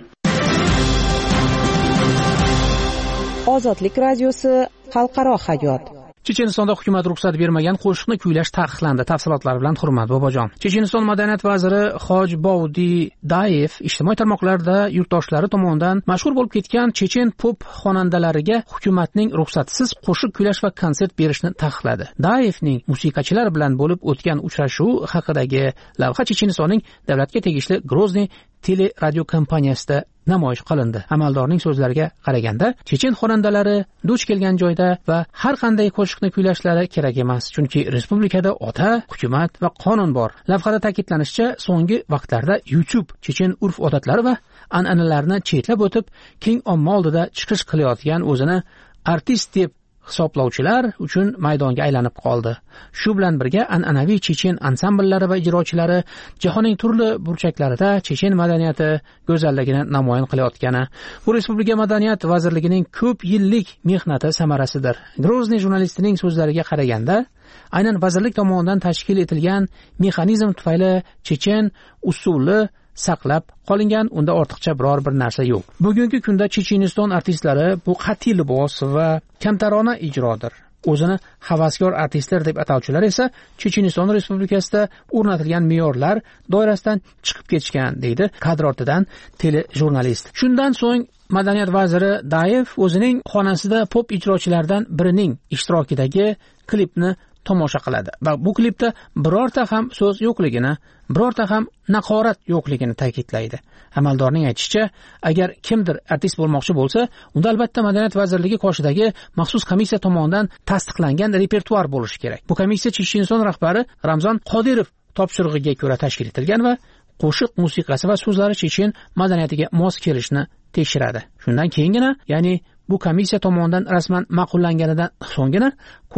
Ozodlik radiosi xalqaro hayot. Chechenistonda hukumat ruxsat bermagan qo'shiqni kuylash taqiqlandi. Tafsilotlar bilan Hurmat Bobojon. Checheniston madaniyat vaziri Hojbovdi Dayev ijtimoiy tarmoqlarda yurtdoshlari tomonidan mashhur bo'lib ketgan chechen pop xonandalariga hukumatning ruxsatsiz qo'shiq kuylash va konsert berishni taqiqladi. Dayevning musiqachilar bilan bo'lib o'tgan uchrashuv haqidagi lavha Chechenistonning davlatga tegishli Grozny teleradio kompaniyasida namoyish qilindi. Amaldorning so'zlariga qaraganda, chechen xonandalari duch kelgan joyda va har qanday qo'shiqni kuylashlari kerak emas, chunki respublikada ota, hukumat va qonun bor. Lavhada ta'kidlanishicha, so'nggi vaqtlarda YouTube chechen urf-odatlari va an'analarni chetlab o'tib, keng omma oldida chiqish qilayotgan o'zini artist deb hisoblovchilar uchun maydonga aylanib qoldi. Shu bilan birga an'anaviy chechen ansambllari va ijrochilari jahonning turli burchaklarida chechen madaniyati go'zalligini namoyon qilayotgani bu respublika madaniyat vazirligining ko'p yillik mehnati samarasidir. Grozny jurnalistining so'zlariga qaraganda, aynan vazirlik tomonidan tashkil etilgan mexanizm tufayli chechen usuli saqlab qolingan, unda ortiqcha biror bir narsa yo'q. Bugungi kunda Checheniston artistlari bu qat'iy libos va kamtarona ijrodir. O'zini havaskor artistlar deb atovchilar esa Checheniston Respublikasida o'rnatilgan me'yorlar doirasidan chiqib ketishgan, deydi kadr ortidan telejurnalist. Shundan so'ng madaniyat vaziri Dayev o'zining xonasida pop ijrochilardan birining ishtirokidagi klipni tomosha qiladi va bu klipda birorta ham so'z yo'qligini, birorta ham naqorat yo'qligini ta'kidlaydi. Amaldorning aytishicha, agar kimdir artist bo'lmoqchi bo'lsa, unda albatta madaniyat vazirligi qoshidagi maxsus komissiya tomonidan tasdiqlangan repertuar bo'lishi kerak. Bu komissiya Checheniston rahbari Ramzan Qodirov topshirig'iga ko'ra tashkil etilgan va qo'shiq musiqasi va so'zlari chechen madaniyatiga mos kelishini tekshiradi. Shundan keyingina, ya'ni bu komissiya tomonidan rasman ma'qullanganidan so'nggina qo'shiq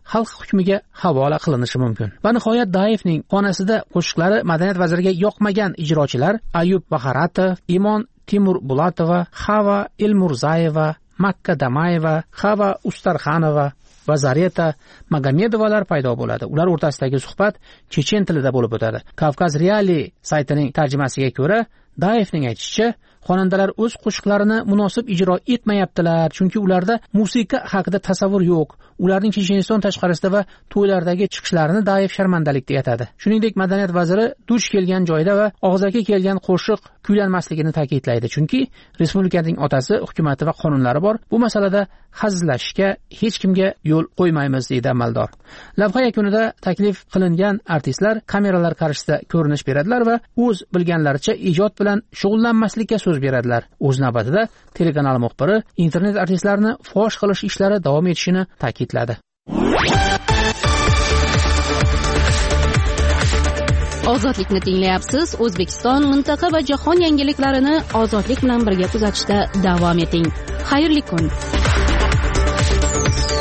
xalq hukmiga havola qilinishi mumkin. Va nihoyat Daevning xonasida qo'shiqlari madaniyat vaziriga yoqmagan ijrochilar Ayub Baharatov, Imon Timur Bulatova, Xava Elmurzayeva, Makka Damayeva, Xava Ustarxanova va Zareta Magomedovalar paydo bo'ladi. Ular o'rtasidagi suhbat chechen tilida bo'lib o'tadi. Kavkaz Reali saytining tarjimasiga ko'ra, Daevning aytishicha, xonandalar o'z qo'shiqlarini munosib ijro etmayaptilar, chunki ularda musiqa haqida tasavvur yo'q. Ularning Checheniston tashqarisida va to'ylardagi chiqishlarini Daev sharmandalik deb atadi. Shuningdek, madaniyat vaziri duch kelgan joyda va og'zaki kelgan qo'shiq kuylanmasligini ta'kidlaydi, chunki respublikaning otasi, hukumati va qonunlari bor. Bu masalada hazillashishga hech kimga yo'l qo'ymaymiz deydi amaldor. Lavha yakunida taklif qilingan artistlar kameralar qarshisida ko'rinish beradilar va o'z bilganlaricha ijod bilan shug'ullanmaslikka so'z beradilar. O'z navbatida telekanal muxbiri internet artistlarini fosh qilish ishlari davom etishini ta'kidladi. Ozodlikni tinglayapsiz. O'zbekiston, mintaqa va jahon yangiliklarini ozodlik bilan birga kuzatishda davom eting. Xayrli kun.